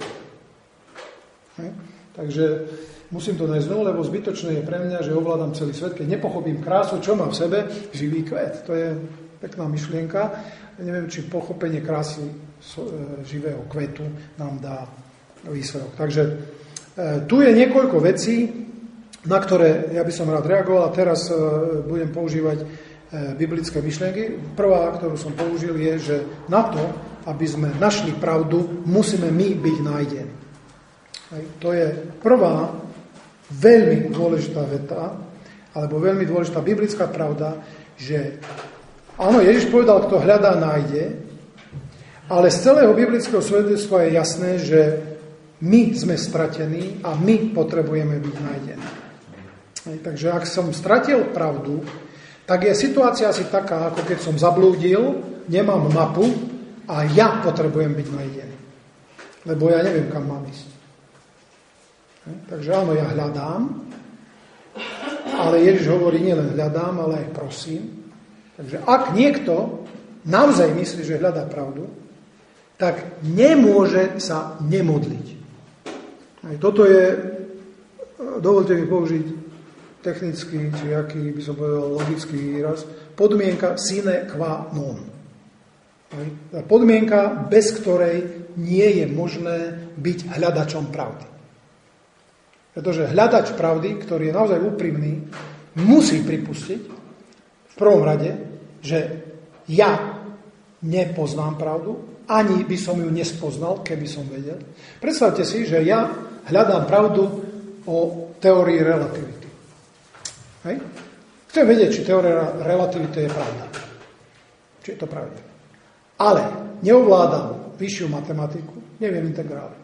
Speaker 1: Takže musím to nájsť znovu, lebo zbytočné je pre mňa, že ovládam celý svet, keď nepochopím krásu, čo má v sebe, živý kvet. To je pekná myšlienka. Neviem, či pochopenie krásy živého kvetu nám dá výsledok. Takže tu je niekoľko vecí, na ktoré ja by som rád reagoval a teraz budem používať biblické myšlienky. Prvá, ktorú som použil, je, že na to, aby sme našli pravdu, musíme my byť nájdení. To je prvá veľmi dôležitá veta, alebo veľmi dôležitá biblická pravda, že áno, Ježiš povedal, kto hľadá, nájde, ale z celého biblického svedectva je jasné, že my sme stratení a my potrebujeme byť nájdení. Takže ak som stratil pravdu, tak je situácia asi taká, ako keď som zablúdil, nemám mapu a ja potrebujem byť nájdený. Lebo ja neviem, kam mám ísť. Takže áno, ja hľadám, ale Ježiš hovorí, nielen hľadám, ale aj prosím. Takže ak niekto naozaj myslí, že hľadá pravdu, tak nemôže sa nemodliť. Aj toto je, dovolte mi použiť technický, či aký by som povedal logický výraz, podmienka sine qua non. Podmienka, bez ktorej nie je možné byť hľadačom pravdy. Pretože hľadač pravdy, ktorý je naozaj úprimný, musí pripustiť v prvom rade, že ja nepoznám pravdu, ani by som ju nespoznal, keby som vedel. Predstavte si, že ja hľadám pravdu o teórii relativity. Hej? Chcem vedieť, či teória relativity je pravda. Či je to pravda. Ale neovládam vyššiu matematiku, neviem integrály.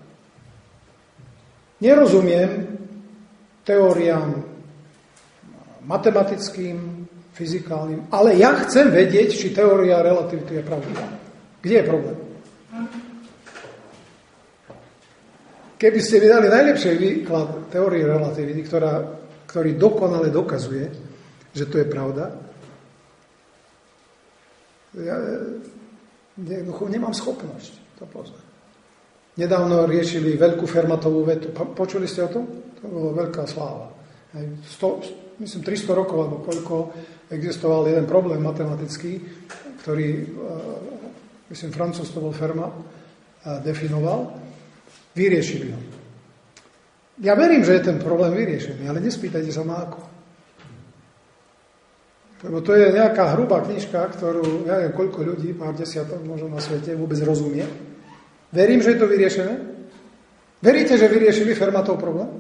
Speaker 1: Nerozumiem teóriám matematickým, fyzikálnym, ale ja chcem vedieť, či teória relativity je pravda. Kde je problém? Keby ste mi dali najlepší výklad teórie relativity, ktorý dokonale dokazuje, že to je pravda, ja jednoducho nemám schopnosť to poznať. Nedávno riešili veľkú Fermatovú vetu. Počuli ste o tom? To bolo veľká sláva. Myslím 300 rokov, alebo koľko existoval jeden problém matematický, ktorý, myslím, Francúz to bol Fermat, definoval. Vyriešili ho. Ja verím, že je ten problém vyriešený, ale nespýtajte sa ma ako. Lebo to je nejaká hrubá knižka, ktorú, ja neviem, koľko ľudí, pár desiatok možno na svete, vôbec rozumie. Verím, že je to vyriešené. Veríte, že vyriešili Fermatov problém?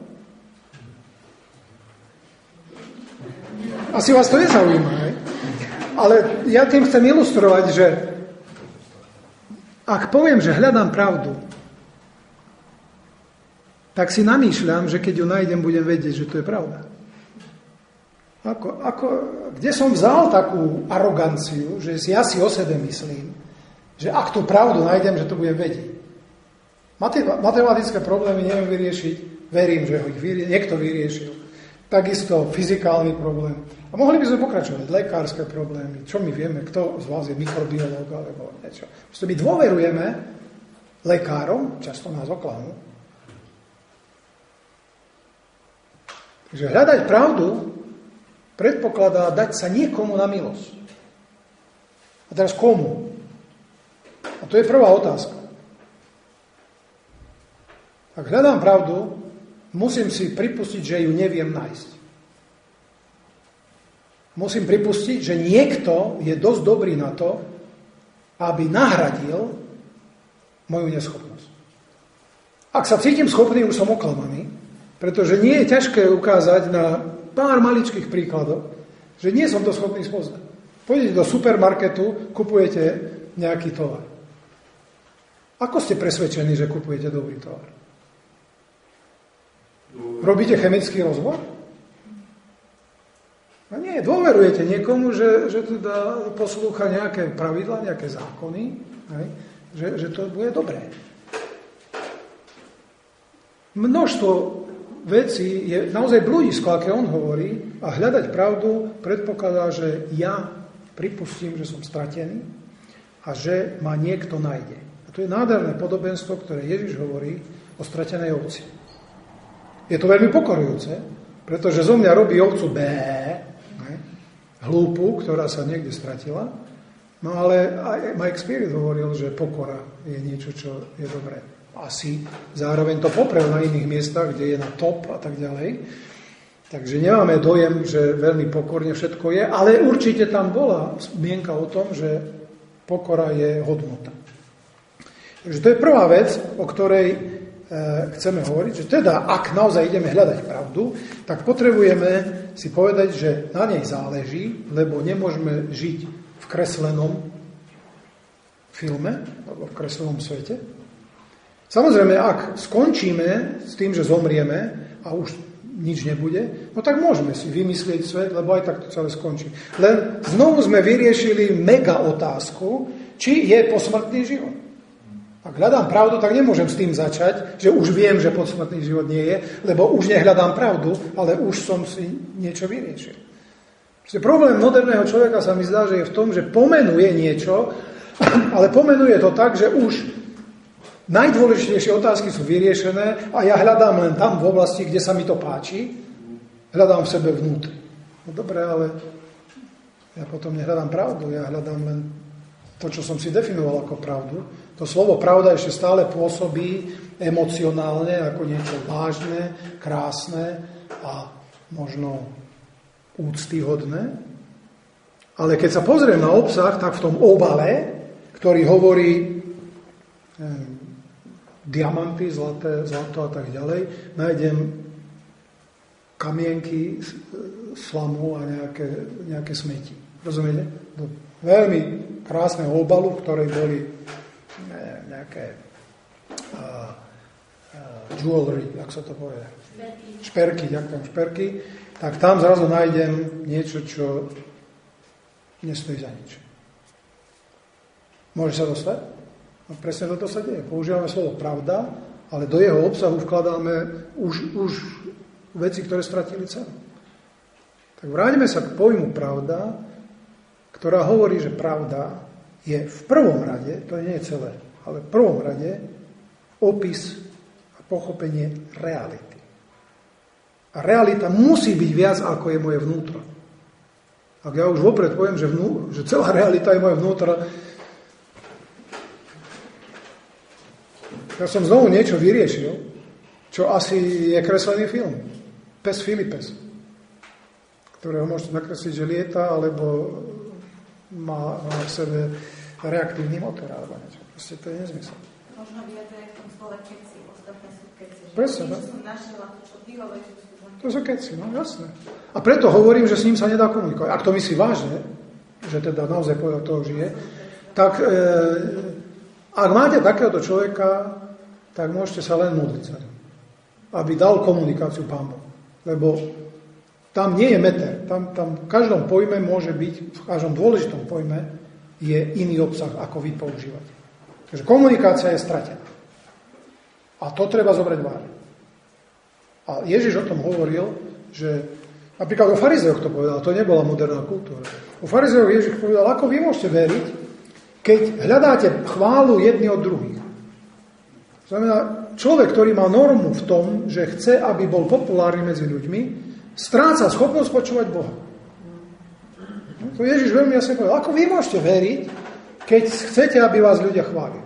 Speaker 1: Asi vás to nezaujíma, hej? Ale ja tým chcem ilustrovať, že ak poviem, že hľadám pravdu, tak si namýšľam, že keď ju nájdem, budem vedieť, že to je pravda. Kde som vzal takú aroganciu, že ja si o sebe myslím, že ak tú pravdu nájdem, že to budem vedieť. Matematické problémy neviem vyriešiť, verím, že ho niekto vyriešil. Takisto fyzikálny problém. A mohli by sme pokračovať, lekárske problémy, čo my vieme, kto z vás je mikrobiológ alebo niečo. Proste my dôverujeme lekárom, často nás oklamú. Takže hľadať pravdu predpokladá dať sa niekomu na milosť. A teraz komu? A to je prvá otázka. Ak hľadám pravdu, musím si pripustiť, že ju neviem nájsť. Musím pripustiť, že niekto je dosť dobrý na to, aby nahradil moju neschopnosť. Ak sa cítim schopný, už som oklamaný, pretože nie je ťažké ukázať na pár maličkých príkladov, že nie som to schopný spoznať. Pôjdete do supermarketu, kupujete nejaký tovar. Ako ste presvedčení, že kupujete dobrý tovar? Robíte chemický rozbor? No nie, dôverujete niekomu, že teda poslúcha nejaké pravidlá, nejaké zákony, hej, že to bude dobré. Množstvo veci je naozaj blúdisko, aké on hovorí, a hľadať pravdu predpokladá, že ja pripustím, že som stratený a že ma niekto nájde. A to je nádherné podobenstvo, ktoré Ježiš hovorí o stratenej ovci. Je to veľmi pokorujúce, pretože zo mňa robí ovcu hlúpu, ktorá sa niekde stratila, no ale aj Mike Spirit hovoril, že pokora je niečo, čo je dobré. Asi zároveň to poprel na iných miestach, kde je na top a tak ďalej. Takže nemáme dojem, že veľmi pokorne všetko je, ale určite tam bola zmienka o tom, že pokora je hodnota. Takže to je prvá vec, o ktorej chceme hovoriť, že teda ak naozaj ideme hľadať pravdu, tak potrebujeme si povedať, že na nej záleží, lebo nemôžeme žiť v kreslenom filme alebo v kreslenom svete. Samozrejme, ak skončíme s tým, že zomrieme a už nič nebude, no tak môžeme si vymyslieť svet, lebo aj tak to celé skončí. Len znovu sme vyriešili mega otázku, či je posmrtný život. Ak hľadám pravdu, tak nemôžem s tým začať, že už viem, že posmrtný život nie je, lebo už nehľadám pravdu, ale už som si niečo vyriešil. Problém moderného človeka sa mi zdá, že je v tom, že pomenuje niečo, ale pomenuje to tak, že už najdôležitejšie otázky sú vyriešené a ja hľadám len tam v oblasti, kde sa mi to páči, hľadám v sebe vnútri. No dobre, ale ja potom nehľadám pravdu, ja hľadám len to, čo som si definoval ako pravdu. To slovo pravda ešte stále pôsobí emocionálne ako niečo vážne, krásne a možno úctyhodné. Ale keď sa pozriem na obsah, tak v tom obale, ktorý hovorí diamanty, zlato a tak ďalej, nájdem kamienky, slamu a nejaké smeti. Rozumiete? Do veľmi krásneho obalu, v ktorej boli nejaké jewelry, jak sa to povie? Šperky, ďakujem, šperky. Tak tam zrazu nájdem niečo, čo nestojí za nič. Môže sa dostať? No presne toto sa deje. Používame slovo pravda, ale do jeho obsahu vkladáme už veci, ktoré stratili cenu. Tak vráťme sa k pojmu pravda, ktorá hovorí, že pravda je v prvom rade, to nie je celé, ale v prvom rade opis a pochopenie reality. A realita musí byť viac, ako je moje vnútro. Ak ja už vopred poviem, že celá realita je moje vnútro, ja som znovu niečo vyriešil, čo asi je kreslený film. Pes Filipes, ktorého môžete nakresliť, že lieta, alebo má v sebe reaktívny motor, alebo niečo. Proste to je nezmysel.
Speaker 5: Možno vyjadruje v tom slove keci, ostatné sú keci.
Speaker 1: Presne,
Speaker 5: že som našla to, čo ty hovoríš,
Speaker 1: to sú keci, no jasné. A preto hovorím, že s ním sa nedá komunikovať. Ak to myslí vážne, že teda naozaj povedal toho žije, tak ak máte takéhoto človeka, tak môžete sa len modliť za ňu, aby dal komunikáciu Pán Boh. Lebo tam nie je meter. Tam v každom pojme môže byť, v každom dôležitom pojme je iný obsah, ako vy používate. Takže komunikácia je stratená. A to treba zobrať vážne. A Ježiš o tom hovoril, že napríklad o farizejoch to povedal, to nebola moderná kultúra. O farizejoch Ježiš povedal, ako vy môžete veriť, keď hľadáte chválu jedni od druhých. Znamená, človek, ktorý má normu v tom, že chce, aby bol populárny medzi ľuďmi, stráca schopnosť počúvať Boha. To Ježiš veľmi jasne povedal, ako vy môžete veriť, keď chcete, aby vás ľudia chválili.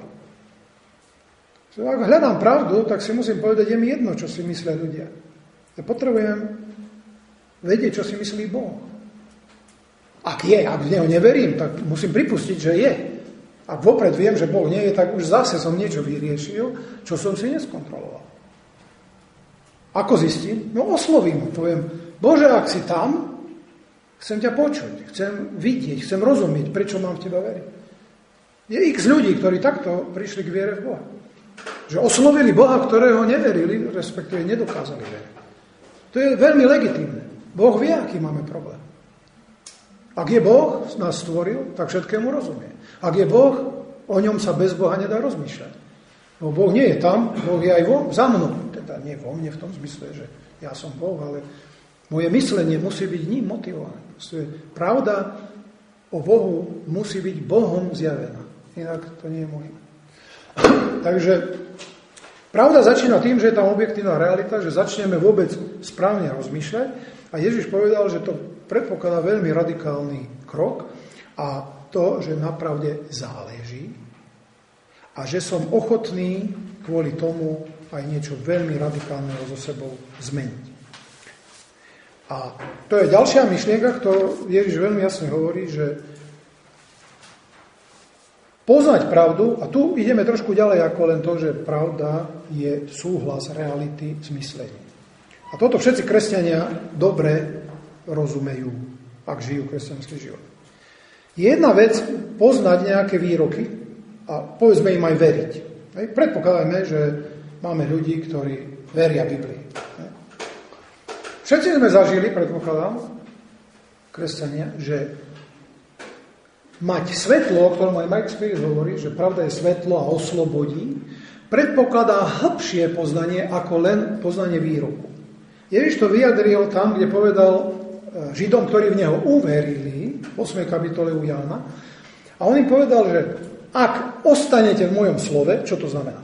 Speaker 1: Ak hľadám pravdu, tak si musím povedať, je mi jedno, čo si myslia ľudia. Ja potrebujem vedieť, čo si myslí Boh. Ak v neho neverím, tak musím pripustiť, že je. Ak vopred viem, že Boh nie je, tak už zase som niečo vyriešil, čo som si neskontroloval. Ako zistím? No oslovím ho, poviem, Bože, ak si tam, chcem ťa počuť, chcem vidieť, chcem rozumieť, prečo mám v teba veriť. Je x ľudí, ktorí takto prišli k viere v Boha. Že oslovili Boha, ktorého neverili, respektíve nedokázali veriť. To je veľmi legitímne. Boh vie, aký máme problém. Ak je Boh, nás stvoril, tak všetkému rozumie. Ak je Boh, o ňom sa bez Boha nedá rozmýšľať. No Boh nie je tam, Boh je aj za mnou. Teda nie vo mne v tom zmysle, že ja som Boh, ale moje myslenie musí byť ním motivované. Pravda o Bohu musí byť Bohom zjavená. Inak to nie je možné. Takže pravda začína tým, že je tam objektívna realita, že začneme vôbec správne rozmýšľať. A Ježiš povedal, že to predpokladá veľmi radikálny krok a to, že napravde záleží a že som ochotný kvôli tomu aj niečo veľmi radikálneho so sebou zmeniť. A to je ďalšia myšlienka, ktorú Ježiš veľmi jasne hovorí, že poznať pravdu, a tu ideme trošku ďalej ako len to, že pravda je súhlas reality s myslením. A toto všetci kresťania dobre rozumejú, ak žijú kresťanský život. Je jedna vec poznať nejaké výroky a povedzme im aj veriť. Predpokladajme, že máme ľudí, ktorí veria Biblii. Všetci sme zažili, predpokladám, kresťania, že mať svetlo, o ktorom aj Mike Spirit hovorí, že pravda je svetlo a oslobodí, predpokladá hĺbšie poznanie ako len poznanie výroku. Ježiš to vyjadril tam, kde povedal Židom, ktorí v neho uverili, v 8. kapitole u Jána, a on im povedal, že ak ostanete v mojom slove, čo to znamená?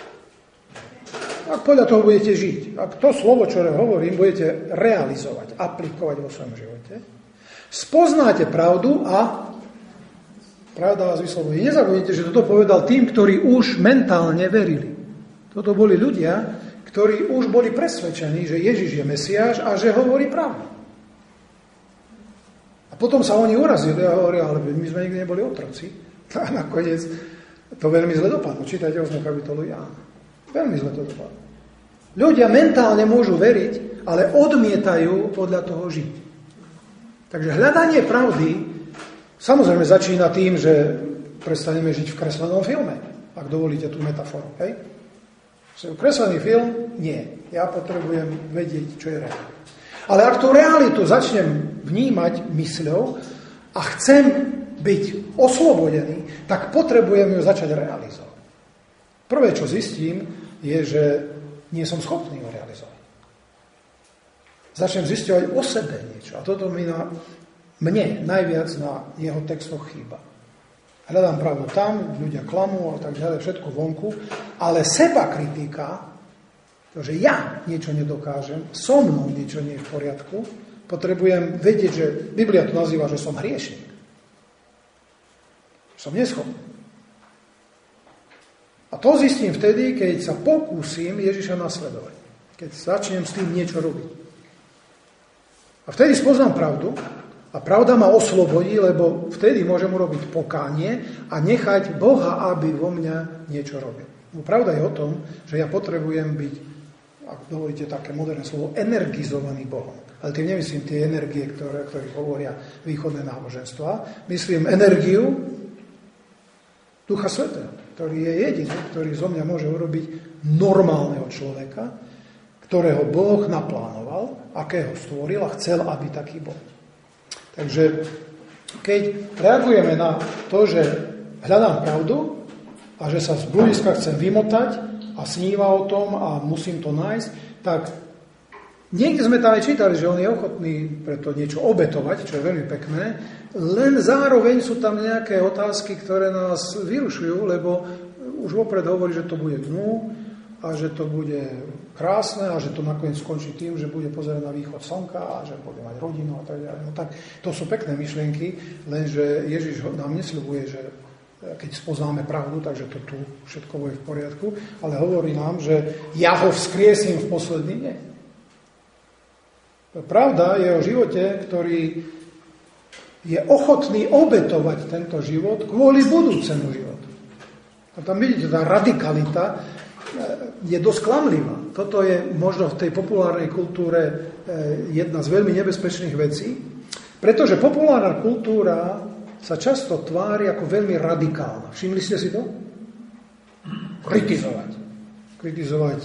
Speaker 1: Ak podľa toho budete žiť, ak to slovo, čo hovorím, budete realizovať, aplikovať vo svojom živote, spoznáte pravdu a pravda vás vyslobodí. Nezabudnite, že toto povedal tým, ktorí už mentálne verili. Toto boli ľudia, ktorí už boli presvedčení, že Ježiš je Mesiáš a že hovorí pravdu. A potom sa oni urazili a hovoria, ale my sme nikdy neboli otroci. A nakoniec to veľmi zle dopadlo. Čítajte 8. kapitolu Jána. Veľmi zle to dopadlo. Ľudia mentálne môžu veriť, ale odmietajú podľa toho žiť. Takže hľadanie pravdy samozrejme začína tým, že prestaneme žiť v kreslenom filme, ak dovolíte tú metaforu. Hej? Kreslený film? Nie. Ja potrebujem vedieť, čo je reálne. Ale ak tú realitu začnem vnímať mysľou a chcem byť oslobodený, tak potrebujem ju začať realizovať. Prvé, čo zistím, je, že nie som schopný ju realizovať. Začnem zisťovať o sebe niečo. A toto mi mne najviac na jeho textoch chýba. Hľadám pravdu tam, ľudia klamú a tak ďalej, všetko vonku, ale seba kritika, to, že ja niečo nedokážem, so mnou niečo nie je v poriadku, potrebujem vedieť, že Biblia to nazýva, že som hriešnik. Som neschopný. A to zistím vtedy, keď sa pokúsim Ježiša nasledovať. Keď začnem s tým niečo robiť. A vtedy spoznám pravdu a pravda ma oslobodí, lebo vtedy môžem urobiť pokánie a nechať Boha, aby vo mňa niečo robil. No, pravda je o tom, že ja potrebujem byť, ak dovolíte také moderné slovo, energizovaný Bohom. Ale tým nemyslím tie energie, ktoré hovoria východné náboženstva. Myslím energiu Ducha Svätého, ktorý je jediný, ktorý zo mňa môže urobiť normálneho človeka, ktorého Boh naplánoval, akého stvoril a chcel, aby taký bol. Takže keď reagujeme na to, že hľadám pravdu a že sa z bludiska chcem vymotať a sníva o tom a musím to nájsť, tak niekde sme tam aj čítali, že on je ochotný preto niečo obetovať, čo je veľmi pekné, len zároveň sú tam nejaké otázky, ktoré nás vyrušujú, lebo už vopred hovorí, že to bude dnu a že to bude krásne a že to nakoniec skončí tým, že bude pozerať na východ slnka a že bude mať rodinu a tak ďalej. No tak to sú pekné myšlienky, lenže Ježiš nám nesľubuje, že keď spoznáme pravdu, takže to tu všetko bude v poriadku, ale hovorí nám, že ja ho vzkriesím v posledný deň. Pravda je o živote, ktorý je ochotný obetovať tento život kvôli budúcemu životu. A tam vidíte, tá radikalita je dosť klamlivá. Toto je možno v tej populárnej kultúre jedna z veľmi nebezpečných vecí, pretože populárna kultúra sa často tvári ako veľmi radikálna. Všimli ste si to? Kritizovať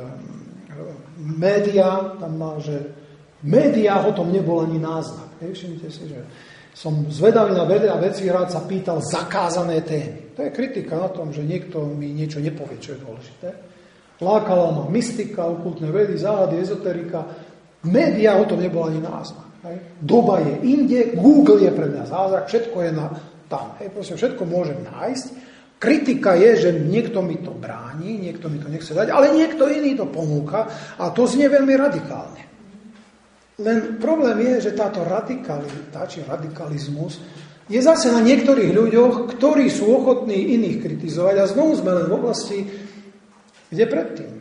Speaker 1: médiá, tam má, že médiá o tom nebol ani náznak. Všimnite si, že som zvedavý na veci, rád sa pýtal zakázané témy. To je kritika na tom, že niekto mi niečo nepovie, čo je dôležité. Lákala ma mystika, okultné vedy, záhady, ezoterika. Média o tom nebol ani náznak. Doba je inde, Google je pre mňa zázrak, všetko je tam. Proste všetko môžem nájsť. Kritika je, že niekto mi to bráni, niekto mi to nechce dať, ale niekto iný to ponúka a to znie veľmi radikálne. Len problém je, že táto radikalita, či radikalizmus, je zase na niektorých ľuďoch, ktorí sú ochotní iných kritizovať a znovu sme len v oblasti, kde predtým.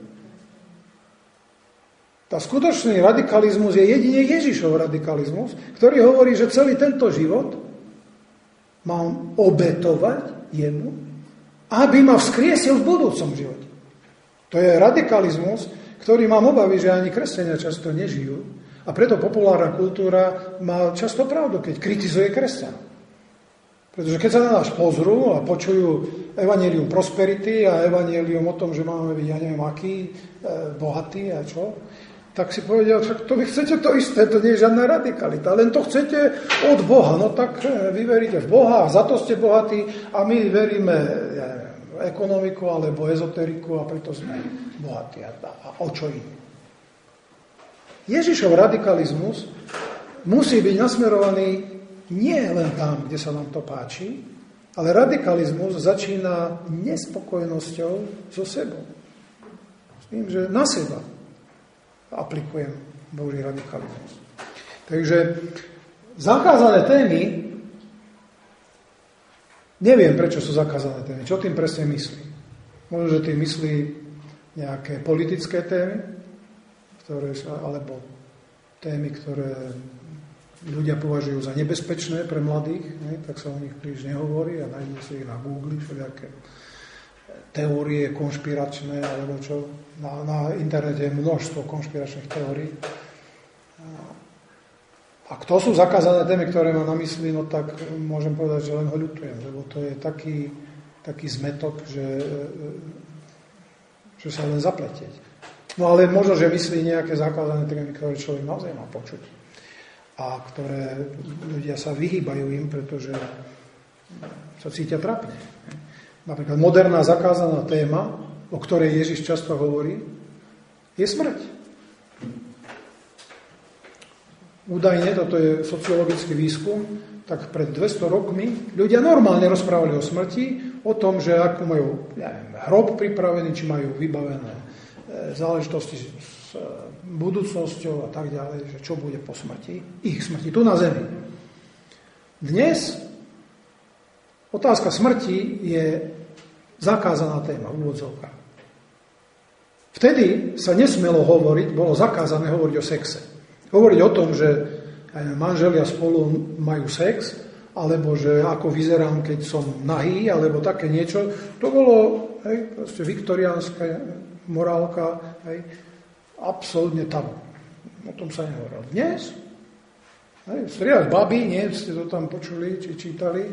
Speaker 1: Tá skutočný radikalizmus je jedine Ježišov radikalizmus, ktorý hovorí, že celý tento život mám obetovať jemu, aby ma vzkriesil v budúcom živote. To je radikalizmus, ktorý mám obavy, že ani kresťania často nežijú. A preto populárna kultúra má často pravdu, keď kritizuje kresťanov. Pretože keď sa na nás pozrú a počujú evanjelium prosperity a evanjelium o tom, že máme byť, ja neviem, aký, bohatý a čo, tak si povedia, však to vy chcete to isté, to nie je žiadna radikalita, len to chcete od Boha. No tak vy veríte v Boha a za to ste bohatí a my veríme v ekonomiku alebo ezoteriku a preto sme bohatí. A o čo iné? Ježišov radikalizmus musí byť nasmerovaný nie len tam, kde sa nám to páči, ale radikalizmus začína nespokojnosťou so sebou. S tým, že na seba aplikujem Boží radikalizmus. Takže zakázané témy, neviem, prečo sú zakázané témy, čo tým presne myslí. Možno, že tým myslí nejaké politické témy, alebo témy, ktoré ľudia považujú za nebezpečné pre mladých, tak sa o nich príliš nehovorí a nájdú si ich na Google, všelijaké teórie konšpiračné, alebo čo. Na internete je množstvo konšpiračných teórií. A kto sú zakázané témy, ktoré mám na mysli, no tak môžem povedať, že len ho ľutujem, lebo to je taký zmetok, že sa len zapletieť. No ale možno, že myslí nejaké zakázané témy, ktoré človek naozaj má počuť. A ktoré ľudia sa vyhýbajú im, pretože sa cítia trápne. Napríklad moderná zakázaná téma, o ktorej Ježiš často hovorí, je smrť. Údajne, toto je sociologický výskum, tak pred 200 rokmi ľudia normálne rozprávali o smrti, o tom, že ako majú hrob pripravený, či majú vybavené záležitosti s budúcnosťou a tak ďalej, že čo bude po smrti, ich smrti, tu na zemi. Dnes otázka smrti je zakázaná téma v úvodzovkách. Vtedy sa nesmelo hovoriť, bolo zakázané hovoriť o sexe. Hovoriť o tom, že manželia spolu majú sex, alebo že ako vyzerám, keď som nahý, alebo také niečo. To bolo proste viktoriánska morálka, absolútne tabu. O tom sa nehovorilo. Dnes strieľať baby, nie, ste to tam počuli, či čítali,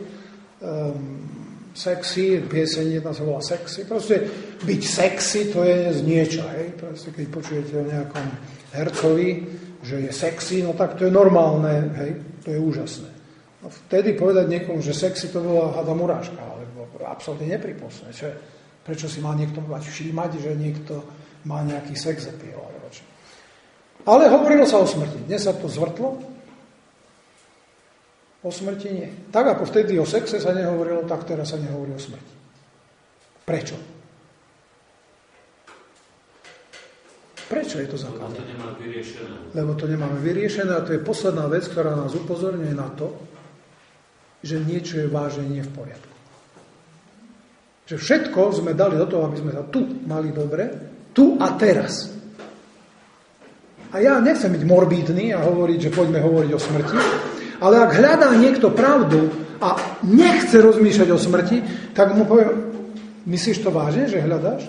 Speaker 1: sexy, pieseň jedna sa volá sexy. Proste byť sexy, to je z niečo. Proste keď počujete o nejakom hercovi, že je sexy, no tak to je normálne, to je úžasné. No vtedy povedať niekomu, že sexy, to bola hada murážka, alebo absolútne nepripustné. Prečo si má niekto všímať, že niekto má nejaký sex appeal, alebo čo. Ale hovorilo sa o smrti. Dnes sa to zvrtlo. O smrti nie. Tak ako vtedy o sexe sa nehovorilo, tak teraz sa nehovorí o smrti. Prečo? Prečo je to zakázané? Lebo to nemáme vyriešené a to je posledná vec, ktorá nás upozorňuje na to, že niečo je vážne nie v poriadku. Že všetko sme dali do toho, aby sme sa tu mali dobre, tu a teraz. A ja nechcem byť morbídny a hovoriť, že poďme hovoriť o smrti, ale ak hľadá niekto pravdu a nechce rozmýšľať o smrti, tak mu poviem, myslíš to vážne, že hľadáš?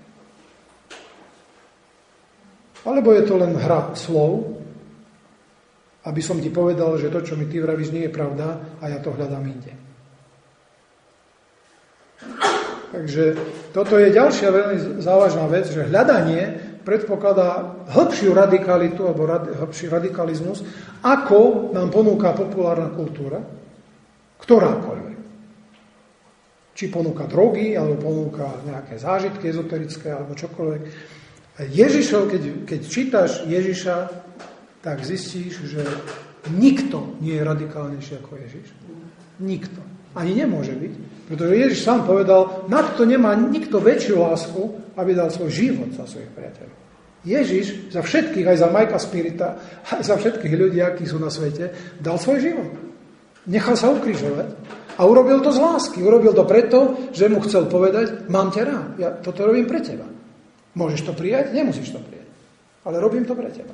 Speaker 1: Alebo je to len hra slov, aby som ti povedal, že to, čo mi ty vravíš, nie je pravda a ja to hľadám inde. Takže toto je ďalšia veľmi závažná vec, že hľadanie predpokladá hĺbšiu radikalitu alebo hĺbší radikalizmus, ako nám ponúka populárna kultúra, ktorákoľvek. Či ponúka drogy, alebo ponúka nejaké zážitky ezoterické, alebo čokoľvek. Ježišov, keď čítaš Ježiša, tak zistíš, že nikto nie je radikálnejší ako Ježiš. Nikto. Ani nemôže byť. Pretože Ježiš sám povedal, na to nemá nikto väčšiu lásku, aby dal svoj život za svojich priateľov. Ježiš za všetkých, aj za Majka Spirita, aj za všetkých ľudí, akí sú na svete, dal svoj život. Nechal sa ukrižovať a urobil to z lásky. Urobil to preto, že mu chcel povedať, mám ťa rád, ja toto robím pre teba. Môžeš to prijať? Nemusíš to prijať. Ale robím to pre teba.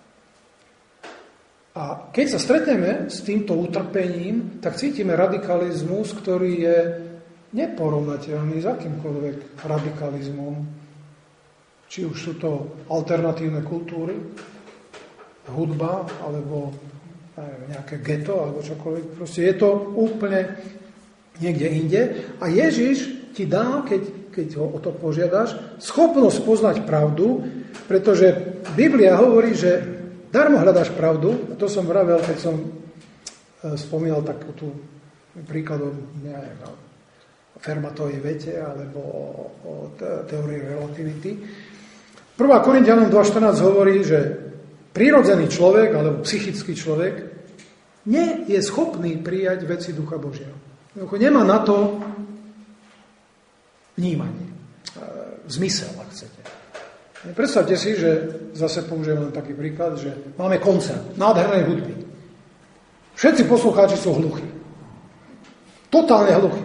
Speaker 1: A keď sa stretneme s týmto utrpením, tak cítime radikalizmus, ktorý je neporovnateľný s akýmkoľvek radikalizmom. Či už sú to alternatívne kultúry, hudba, alebo nejaké geto, alebo čokoľvek. Proste je to úplne niekde inde. A Ježiš ti dá, keď ho o to požiadaš, schopnosť poznať pravdu, pretože Biblia hovorí, že darmo hľadáš pravdu, a to som vravel, keď som spomínal takú tú príkladom o Fermatovej vete alebo o teórii relativity. 1. Korinťanom 2.14 hovorí, že prirodzený človek alebo psychický človek nie je schopný prijať veci Ducha Božieho. Nemá na to vnímanie, zmysel, ak chcete. Predstavte si, že zase použijem len taký príklad, že máme koncert nádhernej hudby. Všetci poslucháči sú hluchí. Totálne hluchí.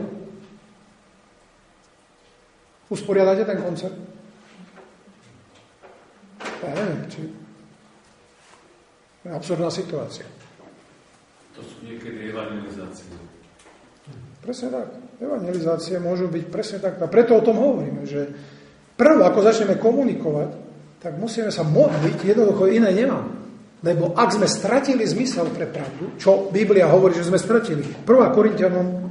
Speaker 1: Usporiadate ten koncert? Ja neviem, či... je absurdná situácia.
Speaker 4: To sú niekedy evangelizácie.
Speaker 1: Presne tak. Evangelizácie môžu byť presne tak. A preto o tom hovoríme, že prv, ako začneme komunikovať, tak musíme sa modliť, jednoducho iné nemám. Lebo ak sme stratili zmysel pre pravdu, čo Biblia hovorí, že sme stratili, 1. Korinťanom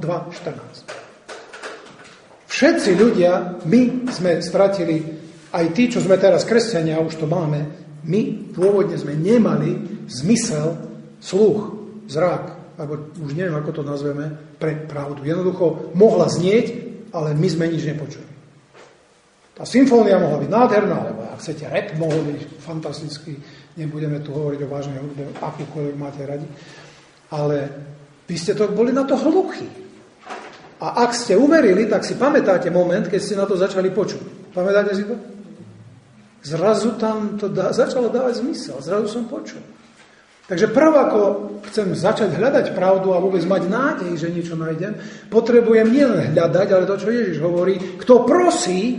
Speaker 1: 2.14. Všetci ľudia, my sme stratili, aj tí, čo sme teraz kresťania, už to máme, my pôvodne sme nemali zmysel, sluch, zrak, alebo už neviem, ako to nazveme, pre pravdu. Jednoducho mohla znieť, ale my sme nič nepočuli. Tá symfónia mohla byť nádherná, alebo ak chcete, rap mohol byť fantastický, nebudeme tu hovoriť o vážnej hudbe, akúkoľvek máte radi, ale vy ste to boli na to hluchí. A ak ste uverili, tak si pamätáte moment, keď ste na to začali počuť. Pamätáte si to? Zrazu tam to začalo dávať zmysel, zrazu som počul. Takže prv, ako chcem začať hľadať pravdu a vôbec mať nádej, že niečo nájdem, potrebujem nielen hľadať, ale to, čo Ježiš hovorí, kto prosí,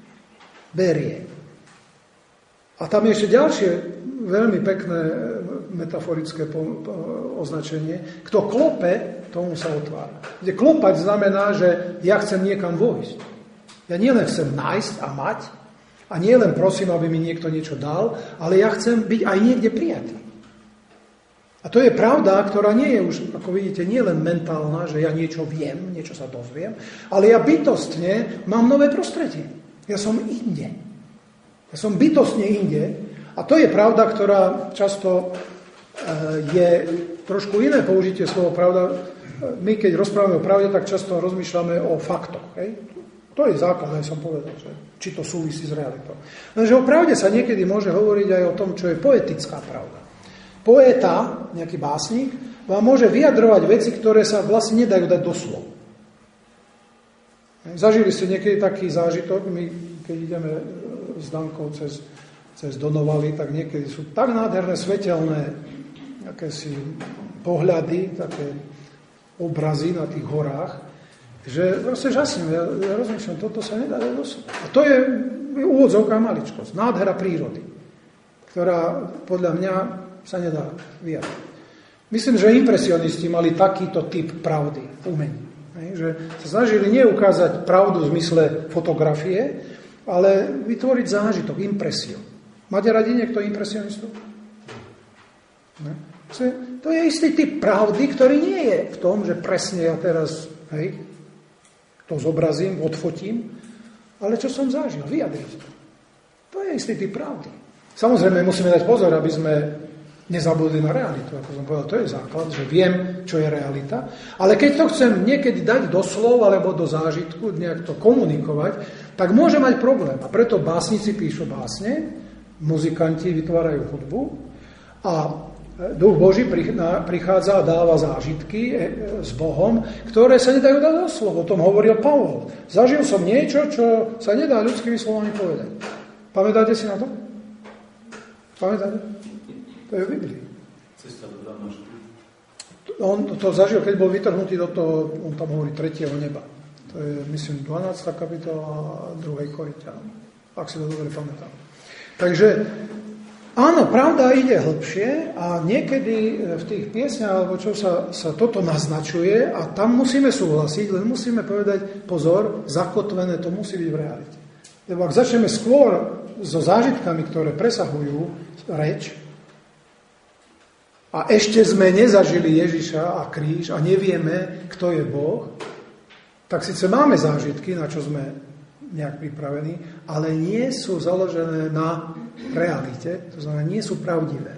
Speaker 1: berie. A tam je ešte ďalšie veľmi pekné metaforické označenie. Kto klope, tomu sa otvára. Kde klopať znamená, že ja chcem niekam vojsť. Ja nielen chcem nájsť a mať, a nielen prosím, aby mi niekto niečo dal, ale ja chcem byť aj niekde prijatý. A to je pravda, ktorá nie je už, ako vidíte, nie len mentálna, že ja niečo viem, niečo sa dozviem, ale ja bytostne mám nové prostredie. Ja som inde. Ja som bytostne inde. A to je pravda, ktorá často je trošku iné použitie slova pravda. My, keď rozprávame o pravde, tak často rozmýšľame o faktoch. Hej? To je základ, aj som povedal, že či to súvisí s realitou. Lenže o pravde sa niekedy môže hovoriť aj o tom, čo je poetická pravda. Poeta, nejaký básnik, vám môže vyjadrovať veci, ktoré sa vlastne nedajú dať do slov. Zažili ste niekedy taký zážitok, my keď ideme s Dankou cez Donovaly, tak niekedy sú tak nádherné, svetelné akési pohľady, také obrazy na tých horách, že proste žasnem, ja rozmýšľam, toto sa nedá dať do slov. A to je úvodzovká maličkosť, nádhera prírody, ktorá podľa mňa sa nedá vyjadriť. Myslím, že impresionisti mali takýto typ pravdy v umení. Že sa snažili neukázať pravdu v zmysle fotografie, ale vytvoriť zážitok, impresiu. Máte radi niekto impresionistov? Ne? To je istý typ pravdy, ktorý nie je v tom, že presne ja teraz to zobrazím, odfotím, ale čo som zažil, vyjadriť to. To je istý typ pravdy. Samozrejme, musíme dať pozor, aby sme nezabudli na realitu, ako som povedal, to je základ, že viem, čo je realita, ale keď to chcem niekedy dať do slov alebo do zážitku, nejak to komunikovať, tak môže mať problém. A preto básnici píšu básne, muzikanti vytvárajú hudbu a Duch Boží prichádza a dáva zážitky s Bohom, ktoré sa nedajú dať do slov. O tom hovoril Pavol. Zažil som niečo, čo sa nedá ľudskými slovami povedať. Pamätáte si na to? Pamätáte? To je v Biblii.
Speaker 4: Cesta do Damašku.
Speaker 1: On to zažil, keď bol vytrhnutý do toho, on tam hovorí 3. neba. To je, myslím, 12. kapitola 2. Korinťanom. Ak si to dobre pamätám. Takže, áno, pravda ide hlbšie a niekedy v tých piesňach, alebo čo sa toto naznačuje a tam musíme súhlasiť, len musíme povedať, pozor, zakotvené to musí byť v realite. Lebo ak začneme skôr so zážitkami, ktoré presahujú reč, a ešte sme nezažili Ježiša a kríž a nevieme, kto je Boh, tak síce máme zážitky, na čo sme nejak pripravení, ale nie sú založené na realite, to znamená, nie sú pravdivé.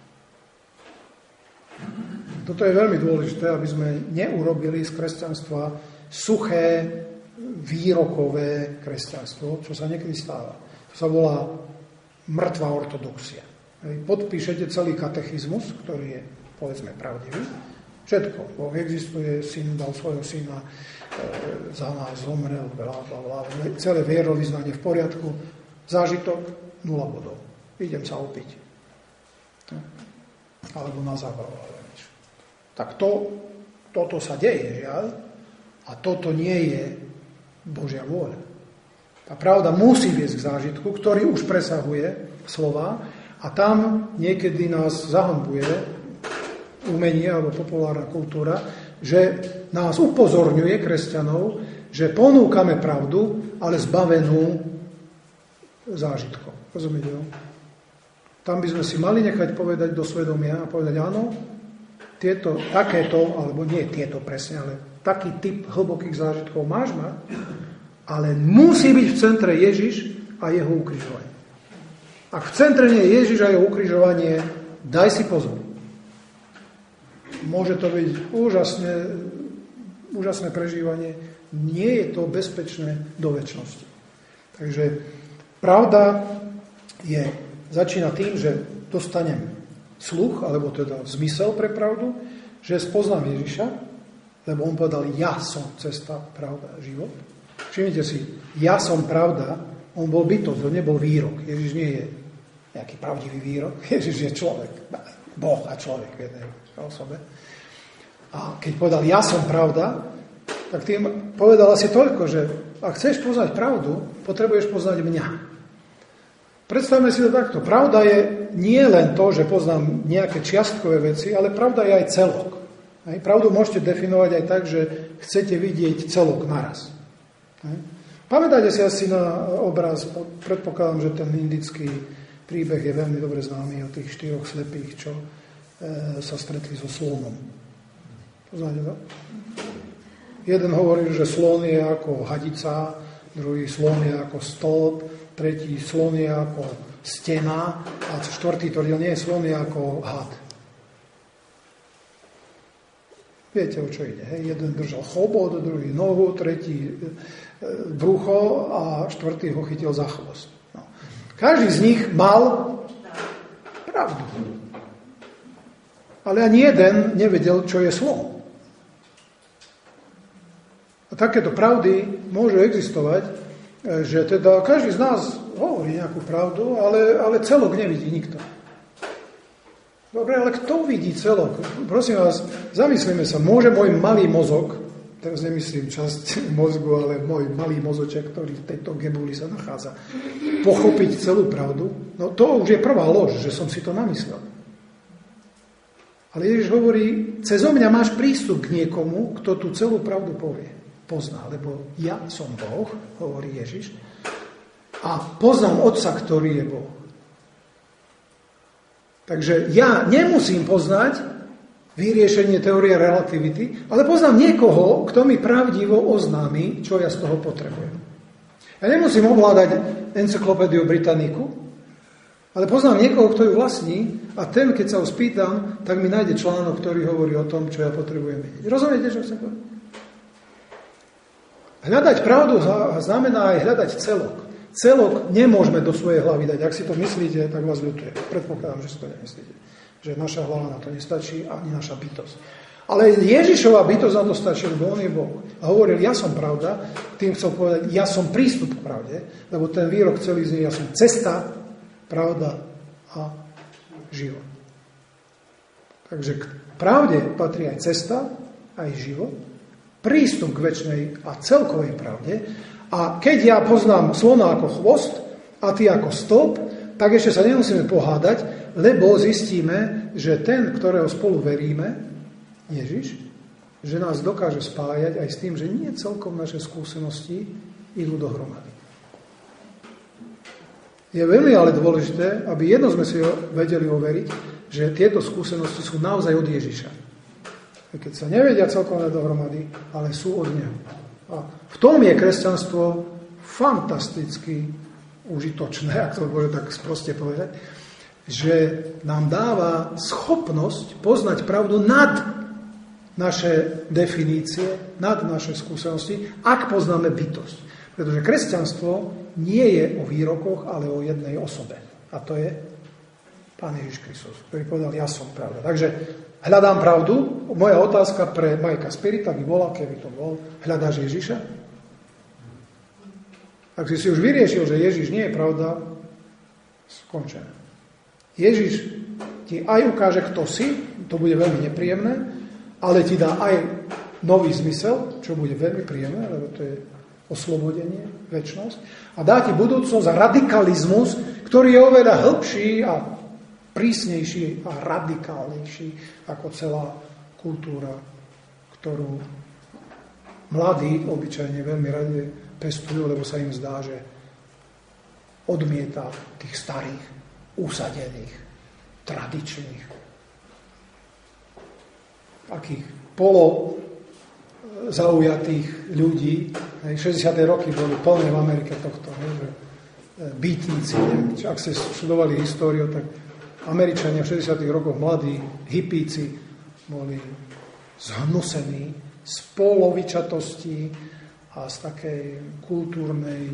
Speaker 1: Toto je veľmi dôležité, aby sme neurobili z kresťanstva suché, výrokové kresťanstvo, čo sa niekedy stáva. To sa volá mŕtva ortodoxia. Podpíšete celý katechizmus, ktorý je, povedzme, pravdivý. Všetko. Boh existuje, syn dal svojho syna, za nás zomrel, blablabla. Celé vierovyznanie v poriadku. Zážitok 0 bodov. Idem sa opiť. Alebo na zábavu. Tak toto sa deje, žiaľ. A toto nie je Božia vôľa. Tá pravda musí viesť k zážitku, ktorý už presahuje slova. A tam niekedy nás zahanbuje umenie alebo populárna kultúra, že nás upozorňuje kresťanov, že ponúkame pravdu, ale zbavenú zážitkom. Rozumiete? Tam by sme si mali nechať povedať do svedomia a povedať áno, takéto, alebo nie tieto presne, ale taký typ hlbokých zážitkov máš mať, ale musí byť v centre Ježiš a jeho ukrižovanie. Ak v centre nie je Ježiš a jeho ukrižovanie, daj si pozor. Môže to byť úžasné prežívanie, nie je to bezpečné do večnosti. Takže pravda začína tým, že dostanem sluch, alebo teda zmysel pre pravdu, že spoznám Ježiša, lebo on povedal, ja som cesta, pravda, život. Všimnite si, ja som pravda, on bol bytosť, on nebol výrok. Ježiš nie je nejaký pravdivý výrok, Ježiš je človek, Boh a človek v jednej osobe. A keď povedal, ja som pravda, tak tým povedal asi toľko, že ak chceš poznať pravdu, potrebuješ poznať mňa. Predstavme si to takto. Pravda je nie len to, že poznám nejaké čiastkové veci, ale pravda je aj celok. Pravdu môžete definovať aj tak, že chcete vidieť celok naraz. Pamätáte si asi na obraz, predpokladám, že ten indický príbeh je veľmi dobre známy o tých 4 slepých, čo sa stretli so slonom. Poznáte to? Jeden hovoril, že slon je ako hadica, druhý slon je ako stĺp, tretí slon je ako stena a štvrtý tvrdil, nie, slon je ako had. Viete, o čo ide. Hej? Jeden držal chobot, druhý nohu, tretí brucho a štvrtý ho chytil za chvost. No. Každý z nich mal pravdu. Ale ani jeden nevedel, čo je slon. A takéto pravdy môžu existovať, že teda každý z nás hovorí nejakú pravdu, ale celok nevidí nikto. Dobre, ale kto vidí celok? Prosím vás, zamyslíme sa, môže môj malý mozog, teraz nemyslím časť mozgu, ale môj malý mozoček, ktorý v tejto gebuli sa nachádza, pochopiť celú pravdu? No to už je prvá lož, že som si to namyslel. Ale Ježiš hovorí, cezo mňa máš prístup k niekomu, kto tú celú pravdu povie. Pozná, lebo ja som Boh, hovorí Ježiš, a poznám Otca, ktorý je Boh. Takže ja nemusím poznať vyriešenie teórie relativity, ale poznám niekoho, kto mi pravdivo oznámi, čo ja z toho potrebujem. Ja nemusím ovládať encyklopédiu Britanniku, ale poznám niekoho, kto ju vlastní a ten, keď sa ho spýtam, tak mi nájde článok, ktorý hovorí o tom, čo ja potrebujem vedieť. Rozumiete, čo chcem povedať? Hľadať pravdu znamená aj hľadať celok. Celok nemôžeme do svojej hlavy dať. Ak si to myslíte, tak vás ľutujem. Predpokladám, že si to nemyslíte. Že naša hlava na to nestačí, ani naša bytosť. Ale Ježišova bytosť na to stačí, lebo on je Boh. A hovoril, ja som pravda, tým chcel povedať, ja som prístup k pravde, lebo ten výrok celý znie, ja som cesta, pravda a život. Takže k pravde patrí aj cesta, aj život, prístup k večnej a celkovej pravde. A keď ja poznám slona ako chvost a ty ako stĺp, tak ešte sa nemusíme pohádať, lebo zistíme, že ten, ktorého spolu veríme, Ježiš, že nás dokáže spájať aj s tým, že nie celkom naše skúsenosti idú dohromady. Je veľmi ale dôležité, aby jedno sme si vedeli overiť, že tieto skúsenosti sú naozaj od Ježiša. Keď sa nevedia celkom dohromady, ale sú od Neho. A v tom je kresťanstvo fantasticky užitočné, ak to môžem tak sproste povedať, že nám dáva schopnosť poznať pravdu nad naše definície, nad naše skúsenosti, ak poznáme bytosť. Pretože kresťanstvo nie je o výrokoch, ale o jednej osobe. A to je Pán Ježiš Kristus, ktorý povedal, ja som pravda. Takže hľadám pravdu. Moja otázka pre Majka Spirita by bola, keby to bol, hľadáš Ježiša? Ak si už vyriešil, že Ježiš nie je pravda, skončené. Ježiš ti aj ukáže, kto si, to bude veľmi nepríjemné, ale ti dá aj nový zmysel, čo bude veľmi príjemné, lebo to je oslobodenie, večnosť. A dá ti budúcnosť a radikalizmus, ktorý je oveľa hĺbší a prísnejší a radikálnejší ako celá kultúra, ktorú mladí obyčajne veľmi radi pestujú, lebo sa im zdá, že odmieta tých starých, usadených, tradičných, takých zaujatých ľudí. 60. roky boli plné v Amerike tohto. Býtníci, ak ste študovali históriu, tak Američania v 60. rokoch, mladí hippíci, boli zhnusení z polovičatosti a z takej kultúrnej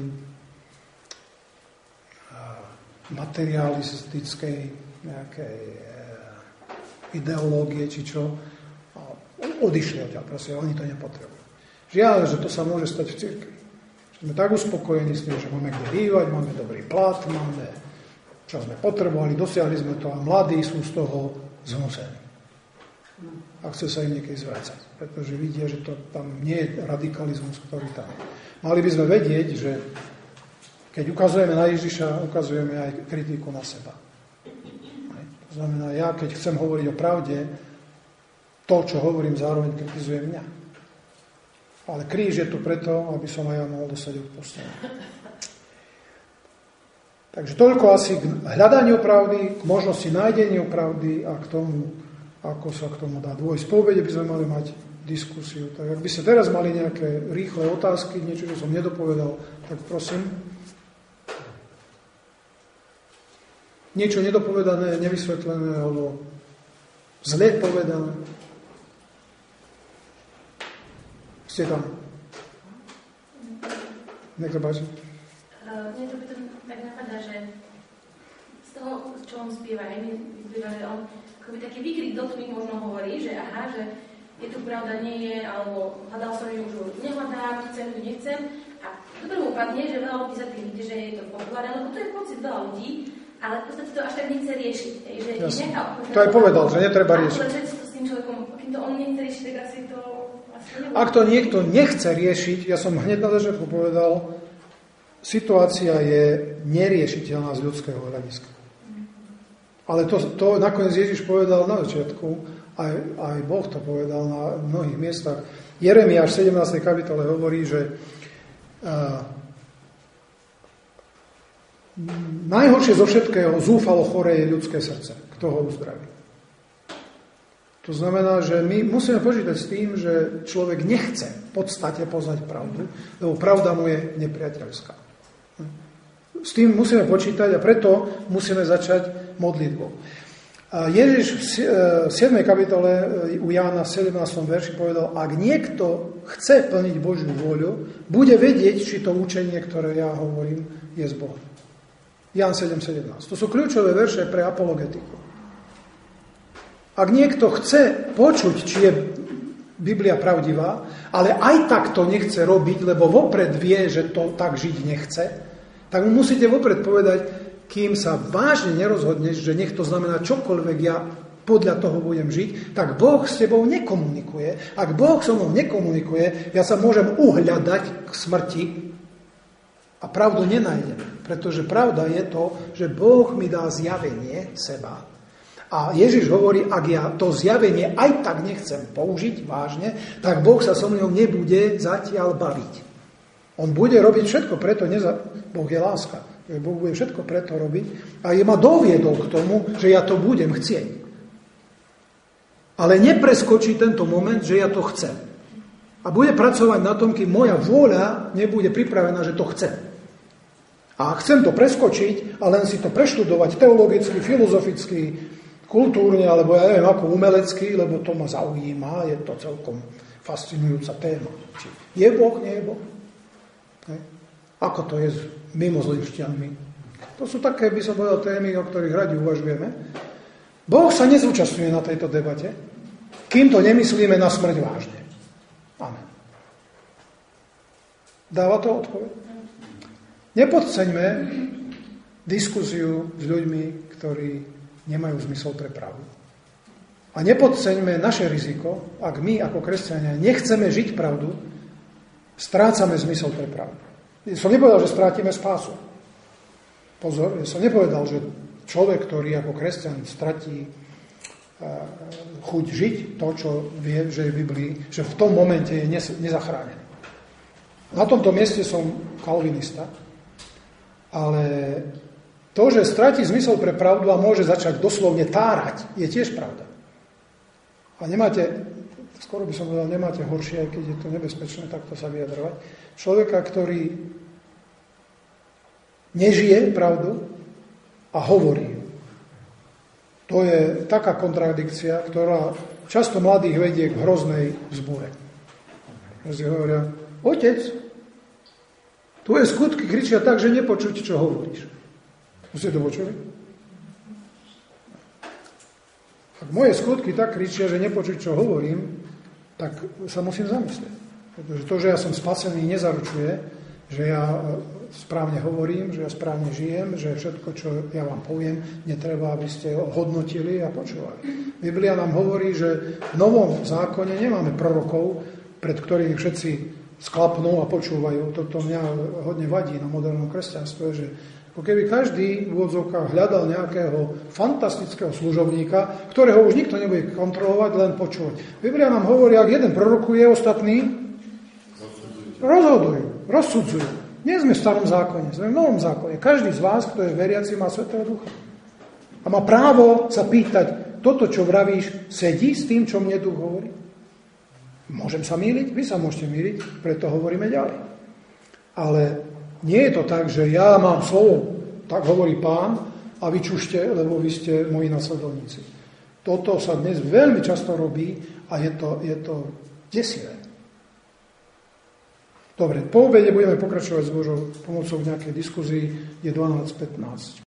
Speaker 1: materialistickej nejakej ideológie, či čo. A odišli odtiaľ, prosím, oni to nepotrebujú. Žiaľ, že to sa môže stať v cirkvi. Sme tak uspokojení s tým, že máme kde bývať, máme dobrý plat, máme, čo sme potrebovali, dosiahli sme to a mladí sú z toho zhnusení. A chce sa im niekedy zvrácať, pretože vidia, že to tam nie je radikalizmus, ktorý tam je. Mali by sme vedieť, že Keď ukazujeme na Ježiša, ukazujeme aj kritiku na seba. To znamená, ja keď chcem hovoriť o pravde, to, čo hovorím, zároveň kritizujem mňa. Ale kríž je tu preto, aby som aj ja mohol dostať odpustenie. Takže toľko asi k hľadaniu pravdy, k možnosti nájdeniu pravdy a k tomu, ako sa k tomu dá dôjsť. Po obede by sme mali mať diskusiu. Tak ak by ste teraz mali nejaké rýchle otázky, niečo, čo som nedopovedal, tak prosím. Niečo nedopovedané, nevysvetlené, alebo zle povedané. Ste tam? Nech sa páči.
Speaker 7: Mne to tak napadá, že z toho, čo on spieva, aj mi vyzbieva, že on akoby taký výkrik do tmy možno hovorí, že aha, že je tu pravda, nie je, alebo hľadal som ju už nehľadám, chcem ju, nechcem. A do toho upadne, že veľa ľudí sa tým vidí, že je to populárne, lebo to je pocit veľa ľudí, ale v podstate to až tak nechce riešiť. Že
Speaker 1: to aj povedal, že netreba riešiť.
Speaker 7: Ale že to s tým človekom, kým to on nechce riešiť, tak asi to nebude.
Speaker 1: Ak to niekto nechce riešiť, ja som hneď na začiatku povedal, situácia je neriešiteľná z ľudského hľadiska. Ale to nakoniec Ježiš povedal na začiatku, aj Boh to povedal na mnohých miestach. Jeremiáš v 17. kapitole hovorí, že najhoršie zo všetkého zúfalo choré je ľudské srdce. Kto ho uzdraví? To znamená, že my musíme počítať s tým, že človek nechce v podstate poznať pravdu, lebo pravda mu je nepriateľská. S tým musíme počítať a preto musíme začať modlitbou. Ježiš v 7. kapitole u Jána v 17. verši povedal, ak niekto chce plniť Božiu vôľu, bude vedieť, či to učenie, ktoré ja hovorím, je z Boha. Ján 7.17. To sú kľúčové verše pre apologetiku. Ak niekto chce počuť, či je Biblia pravdivá, ale aj tak to nechce robiť, lebo vopred vie, že to tak žiť nechce, tak mu musíte vopred povedať, kým sa vážne nerozhodneš, že nech to znamená čokoľvek ja podľa toho budem žiť, tak Boh s tebou nekomunikuje. Ak Boh so mnou nekomunikuje, ja sa môžem uhľadať k smrti a pravdu nenájdem. Pretože pravda je to, že Boh mi dá zjavenie seba. A Ježiš hovorí, ak ja to zjavenie aj tak nechcem použiť vážne, tak Boh sa so mnou nebude zatiaľ baviť. On bude robiť všetko preto, Boh je láska, Boh bude všetko preto robiť a ma doviedol k tomu, že ja to budem chcieť. Ale nepreskočí tento moment, že ja to chcem. A bude pracovať na tom, kým moja vôľa nebude pripravená, že to chcem. A chcem to preskočiť a len si to preštudovať teologicky, filozoficky, kultúrne, alebo ja neviem ako umelecky, lebo to ma zaujíma, je to celkom fascinujúca téma. Či je Boh, nie je Boh? Ako to je s mimozemšťanmi? To sú také, by som povedal, témy, o ktorých radi uvažujeme. Boh sa nezúčastňuje na tejto debate, kým to nemyslíme na smrť vážne. Amen. Dáva to odpoveď? Nepodceňme diskusiu s ľuďmi, ktorí nemajú zmysel pre pravdu. A nepodceňme naše riziko, ak my ako kresťania nechceme žiť pravdu, strácame zmysel pre pravdu. Som nepovedal, že strátime spásu. Pozor, som nepovedal, že človek, ktorý ako kresťan stratí chuť žiť to, čo vie, že je v Biblii, že v tom momente je nezachránený. Na tomto mieste som kalvinista, ale to, že stratí zmysel pre pravdu a môže začať doslovne tárať, je tiež pravda. A skoro by som povedal, nemáte horšie, aj keď je to nebezpečné takto sa vyjadrovať. Človeka, ktorý nežije pravdu a hovorí ju. To je taká kontradikcia, ktorá často mladých vedie k hroznej vzbúre. Si hovoria, otec, tvoje skutky kričia tak, že nepočuť, čo hovoríš. Ste to počuli? Ak moje skutky tak kričia, že nepočuť, čo hovorím, tak sa musím zamyslieť. Pretože to, že ja som spasený, nezaručuje, že ja správne hovorím, že ja správne žijem, že všetko, čo ja vám poviem, netreba, aby ste hodnotili a počúvali. Biblia nám hovorí, že v Novom zákone nemáme prorokov, pred ktorými všetci sklapnú a počúvajú. Toto mňa hodne vadí na modernom kresťanstve, že keby každý v úvodzovkách hľadal nejakého fantastického služobníka, ktorého už nikto nebude kontrolovať, len počúvať. Biblia nám hovorí, ak jeden prorokuje, ostatní rozsudzujú. Nie sme v starom zákone, sme v novom zákone. Každý z vás, kto je veriaci, má Svätého Ducha. A má právo sa pýtať, toto, čo vravíš, sedí s tým, čo mne Duch hovorí? Môžem sa mýliť? Vy sa môžete mýliť, preto hovoríme ďalej. Ale nie je to tak, že ja mám slovo, tak hovorí Pán, a vy čušte, lebo vy ste moji nasledovníci. Toto sa dnes veľmi často robí a je to desivé. Dobre, po obede budeme pokračovať s Božou pomocou v nejakej diskuzii, je 12:15.